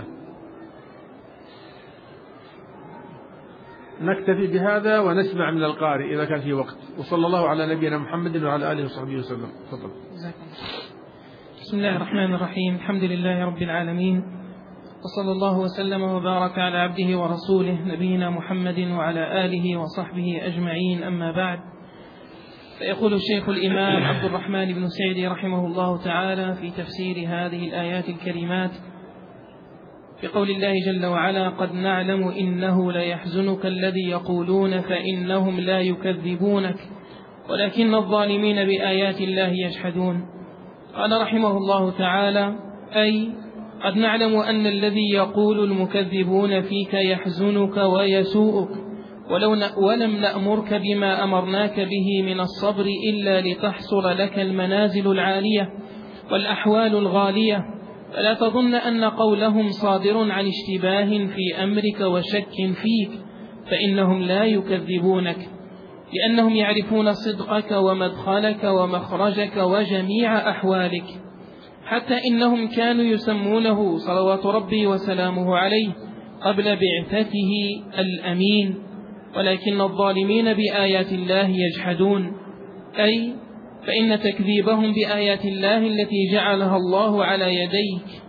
نكتفي بهذا ونسمع من القارئ إذا كان في وقت، وصلى الله على نبينا محمد وعلى آله وصحبه وسلم. تفضل. بسم الله الرحمن الرحيم، الحمد لله رب العالمين، وصلى الله وسلم وبارك على عبده ورسوله نبينا محمد وعلى آله وصحبه أجمعين، أما بعد. فيقول الشيخ الإمام عبد الرحمن بن سعدي رحمه الله تعالى في تفسير هذه الآيات الكريمات في قول الله جل وعلا قد نعلم إنه ليحزنك الذي يقولون فإنهم لا يكذبونك ولكن الظالمين بآيات الله يجحدون. قال رحمه الله تعالى أي قد نعلم أن الذي يقول المكذبون فيك يحزنك ويسوءك ولو ولم نأمرك بما أمرناك به من الصبر إلا لتحصل لك المنازل العالية والأحوال الغالية، فلا تظن أن قولهم صادر عن اشتباه في أمرك وشك فيك، فإنهم لا يكذبونك لأنهم يعرفون صدقك ومدخلك ومخرجك وجميع أحوالك، حتى إنهم كانوا يسمونه صلوات ربي وسلامه عليه قبل بعثته الأمين، ولكن الظالمين بآيات الله يجحدون، أي فإن تكذيبهم بآيات الله التي جعلها الله على يديك.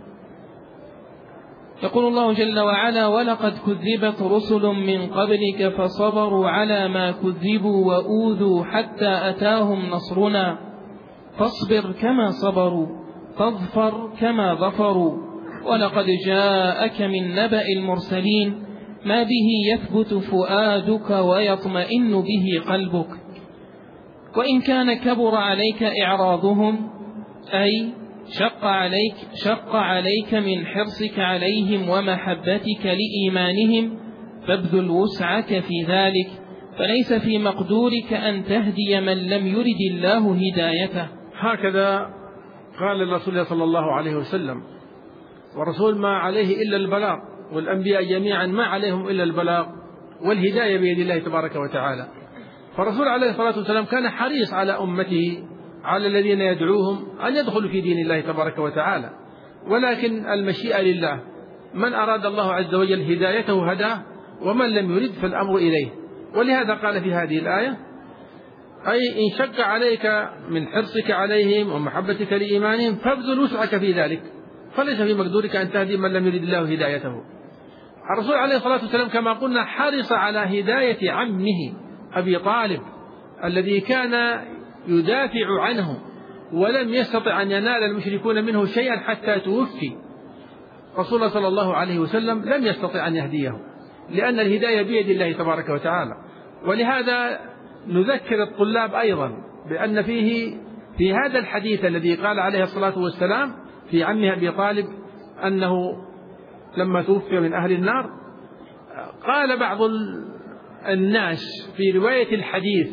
يقول الله جل وعلا ولقد كذبت رسل من قبلك فصبروا على ما كذبوا وأوذوا حتى أتاهم نصرنا فاصبر كما صبروا فاظفر كما ظفروا ولقد جاءك من نبأ المرسلين ما به يثبت فؤادك ويطمئن به قلبك، وإن كان كبر عليك إعراضهم أي شق عليك, شق عليك من حرصك عليهم ومحبتك لإيمانهم فابذل وسعك في ذلك، فليس في مقدورك أن تهدي من لم يرد الله هدايته. هكذا قال الرسول صلى الله عليه وسلم، والرسول ما عليه إلا البلاغ، والأنبياء جميعا ما عليهم إلا البلاغ، والهداية بيد الله تبارك وتعالى. فالرسول عليه الصلاة والسلام كان حريص على أمته، على الذين يدعوهم أن يدخلوا في دين الله تبارك وتعالى، ولكن المشيئة لله، من أراد الله عز وجل هدايته هداه ومن لم يرد فالأمر إليه. ولهذا قال في هذه الآية أي إن شق عليك من حرصك عليهم ومحبتك لإيمانهم فابذل وسعك في ذلك، فليس في مقدورك أن تهدي من لم يرد الله هدايته. الرسول عليه الصلاة والسلام كما قلنا حرص على هداية عمه أبي طالب الذي كان يدافع عنه ولم يستطع أن ينال المشركون منه شيئا حتى توفي. رسول الله صلى الله عليه وسلم لم يستطع أن يهديه لأن الهداية بيد الله تبارك وتعالى. ولهذا نذكر الطلاب أيضا بأن فيه في هذا الحديث الذي قال عليه الصلاة والسلام في عمه أبي طالب أنه لما توفي من أهل النار، قال بعض الناس في رواية الحديث،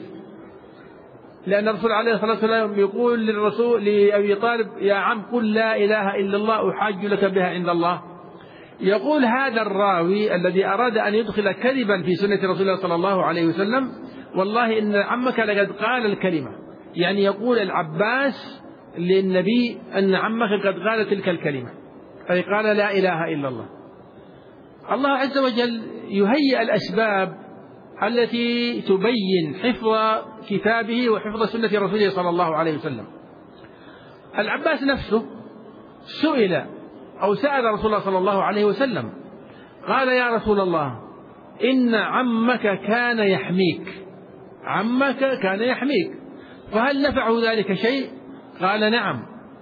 لأن الرسول عليه الصلاة والسلام يقول للرسول لأبي طالب يا عم قل لا إله إلا الله أحاج لك بها عند الله. يقول هذا الراوي الذي أراد أن يدخل كذبا في سنة رسول الله صلى الله عليه وسلم والله إن عمك لقد قال الكلمة، يعني يقول العباس للنبي أن عمك قد قال تلك الكلمة، أي قال لا إله إلا الله. الله عز وجل يهيئ الأسباب التي تبين حفظ كتابه وحفظ سنة رسوله صلى الله عليه وسلم. العباس نفسه سئل أو سأل رسول الله صلى الله عليه وسلم قال يا رسول الله إن عمك كان يحميك، عمك كان يحميك فهل نفعه ذلك شيء؟ قال نعم،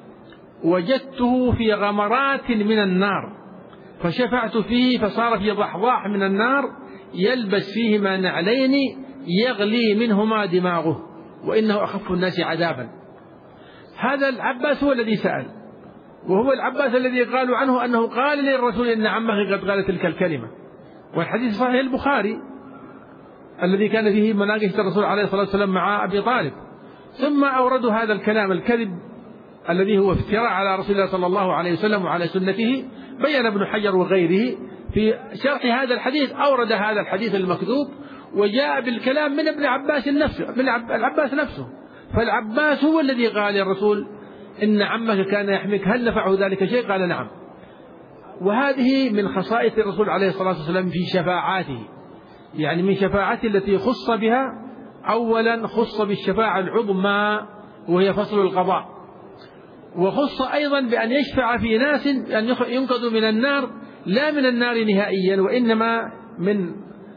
وجدته في غمرات من النار فشفعت فيه فصار في ضحضاح من النار يلبس فيهما نعلين يغلي منهما دماغه وإنه أخف الناس عذابا. هذا العباس هو الذي سأل، وهو العباس الذي قالوا عنه أنه قال للرسول إن عمك قد قال تلك الكلمة. والحديث صحيح البخاري الذي كان فيه مناقشة الرسول عليه الصلاة والسلام مع أبي طالب. ثم أوردوا هذا الكلام الكذب الذي هو افتراء على رسول الله صلى الله عليه وسلم وعلى سنته. بين ابن حجر وغيره في شرح هذا الحديث أورد هذا الحديث المكذوب وجاء بالكلام من ابن عباس نفسه، من العباس نفسه. فالعباس هو الذي قال للرسول إن عمك كان يحميك هل نفعه ذلك شيء؟ قال نعم. وهذه من خصائص الرسول عليه الصلاة والسلام في شفاعاته، يعني من شفاعته التي خص بها أولا خص بالشفاعة العظمى وهي فصل القضاء، وخص أيضا بأن يشفع في ناس أن ينقذوا من النار، لا من النار نهائيا وإنما من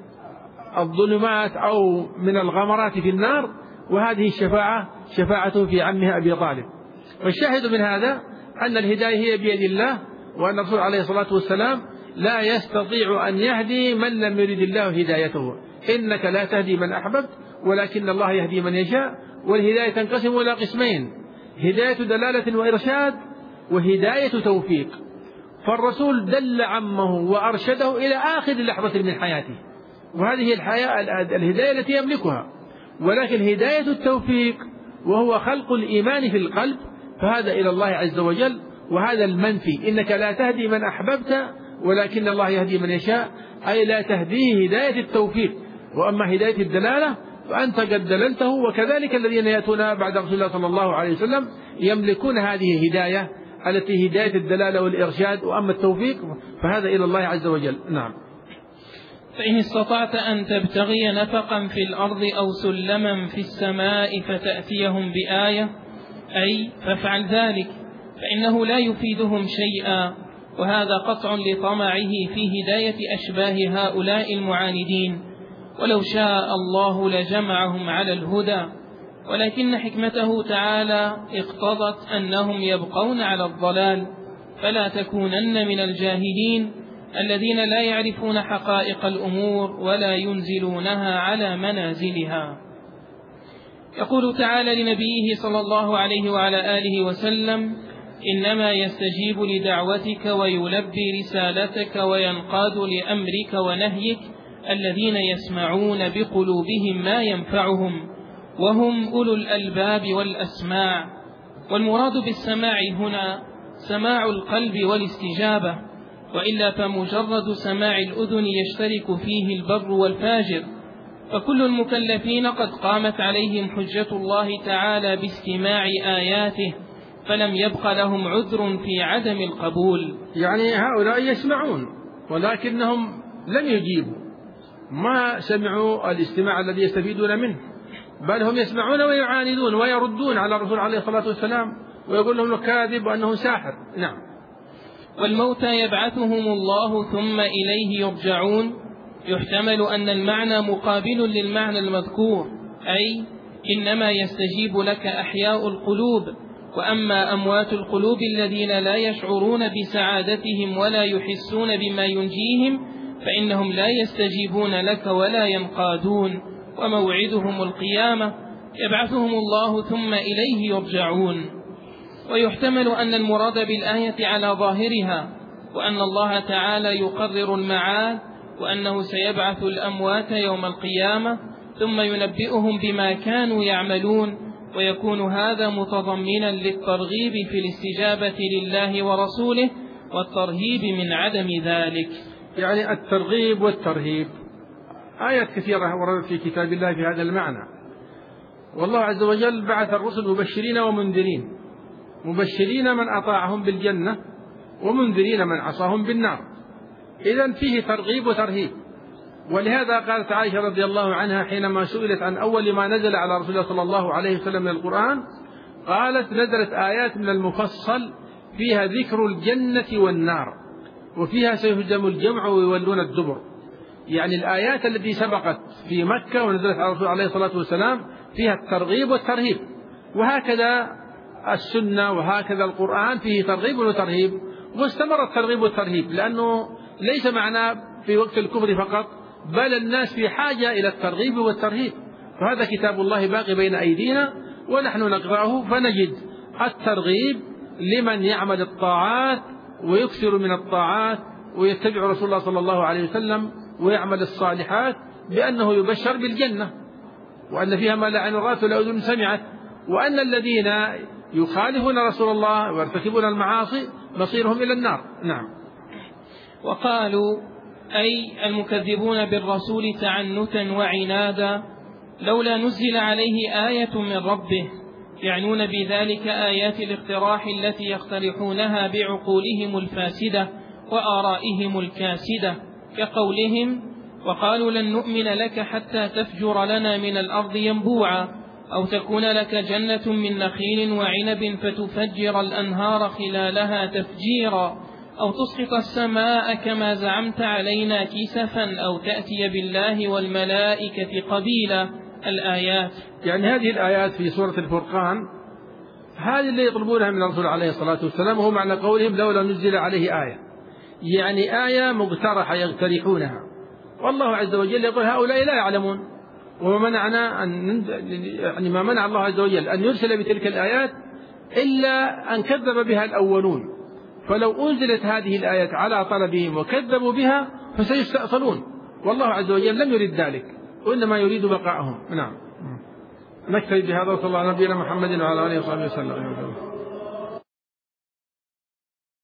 الظلمات أو من الغمرات في النار. وهذه الشفاعة شفاعته في عمه أبي طالب. والشاهد من هذا أن الهداية هي بيد الله، وأن الرسول عليه الصلاة والسلام لا يستطيع أن يهدي من لم يرد الله هدايته. إنك لا تهدي من أحببت ولكن الله يهدي من يشاء. والهداية تنقسم إلى قسمين: هداية دلالة وإرشاد، وهداية توفيق. فالرسول دل عمه وأرشده إلى آخر لحظة من حياته، وهذه الحياة الهداية التي يملكها. ولكن هداية التوفيق وهو خلق الإيمان في القلب فهذا إلى الله عز وجل، وهذا المنفي. إنك لا تهدي من أحببت ولكن الله يهدي من يشاء، أي لا تهديه هداية التوفيق. وأما هداية الدلالة فأنت قد دللته، وكذلك الذين يأتون بعد رسول الله صلى الله عليه وسلم يملكون هذه الهداية التي هداية الدلالة والإرشاد. وأما التوفيق فهذا إلى الله عز وجل. نعم. فإن استطعت أن تبتغي نفقا في الأرض أو سلما في السماء فتأتيهم بآية، أي فافعل ذلك، فإنه لا يفيدهم شيئا. وهذا قطع لطمعه في هداية أشباه هؤلاء المعاندين، ولو شاء الله لجمعهم على الهدى، ولكن حكمته تعالى اقتضت أنهم يبقون على الضلال. فلا تكونن من الجاهلين الذين لا يعرفون حقائق الأمور ولا ينزلونها على منازلها. يقول تعالى لنبيه صلى الله عليه وعلى آله وسلم: إنما يستجيب لدعوتك ويلبي رسالتك وينقاد لأمرك ونهيك الذين يسمعون بقلوبهم ما ينفعهم، وهم أولو الألباب والأسماع. والمراد بالسماع هنا سماع القلب والاستجابة، وإلا فمجرد سماع الأذن يشترك فيه البر والفاجر. فكل المكلفين قد قامت عليهم حجة الله تعالى باستماع آياته، فلم يبق لهم عذر في عدم القبول. يعني هؤلاء يسمعون ولكنهم لم يجيبوا، ما سمعوا الاستماع الذي يستفيدون منه، بل هم يسمعون ويعاندون ويردون على الرسول عليه الصلاة والسلام ويقول لهم كاذب وأنه ساحر. نعم. والموتى يبعثهم الله ثم إليه يرجعون، يحتمل أن المعنى مقابل للمعنى المذكور، أي إنما يستجيب لك أحياء القلوب، وأما أموات القلوب الذين لا يشعرون بسعادتهم ولا يحسون بما ينجيهم فإنهم لا يستجيبون لك ولا ينقادون، وموعدهم القيامة يبعثهم الله ثم إليه يرجعون. ويحتمل أن المراد بالآية على ظاهرها، وأن الله تعالى يقرر المعاد، وأنه سيبعث الأموات يوم القيامة ثم ينبئهم بما كانوا يعملون، ويكون هذا متضمنا للترغيب في الاستجابة لله ورسوله والترهيب من عدم ذلك. يعني الترغيب والترهيب آيات كثيرة وردت في كتاب الله في هذا المعنى. والله عز وجل بعث الرسل مبشرين ومنذرين، مبشرين من أطاعهم بالجنة ومنذرين من عصاهم بالنار، إذن فيه ترغيب وترهيب. ولهذا قالت عائشة رضي الله عنها حينما سئلت عن أول ما نزل على رسول الله صلى الله عليه وسلم من القرآن، قالت نزلت آيات من المفصل فيها ذكر الجنة والنار، وفيها سيهزم الجمع ويولون الدبر. يعني الآيات التي سبقت في مكة ونزلت على الرسول عليه الصلاة والسلام فيها الترغيب والترهيب، وهكذا السنة وهكذا القرآن فيه ترغيب وترهيب، واستمر الترغيب والترهيب، لأنه ليس معنا في وقت الكفر فقط، بل الناس في حاجة إلى الترغيب والترهيب. فهذا كتاب الله باقي بين أيدينا ونحن نقرأه فنجد الترغيب لمن يعمل الطاعات ويكثر من الطاعات ويتبع رسول الله صلى الله عليه وسلم ويعمل الصالحات، بأنه يبشر بالجنة، وأن فيها ما لا عين رأت ولا أذن سمعت، وأن الذين يخالفون رسول الله ويرتكبون المعاصي مصيرهم إلى النار. نعم. وقالوا أي المكذبون بالرسول تعنتا وعنادا لولا نزل عليه آية من ربه، يعنون بذلك آيات الاقتراح التي يقترحونها بعقولهم الفاسدة وآرائهم الكاسدة، كقولهم وقالوا لن نؤمن لك حتى تفجر لنا من الأرض ينبوعا، أو تكون لك جنة من نخيل وعنب فتفجر الأنهار خلالها تفجيرا، أو تسقط السماء كما زعمت علينا كسفا، أو تأتي بالله والملائكة قبيلا. الآيات يعني هذه الآيات في سورة الفرقان هذه اللي يطلبونها من الرسول عليه الصلاة والسلام، وهو معنى قولهم لولا نزل عليه آية، يعني آية مقترحة يقترحونها، والله عز وجل يقول هؤلاء لا يعلمون، وما منعنا أن يعني ما منع الله عز وجل أن يرسل بتلك الآيات إلا أن كذب بها الأولون، فلو أنزلت هذه الآيات على طلبهم وكذبوا بها فسيستأصلون، والله عز وجل لم يريد ذلك، وإنما يريد بقاءهم. نعم. نكتفي بهذا، وصلى الله على نبينا محمد وعلى آله وصحبه وسلم.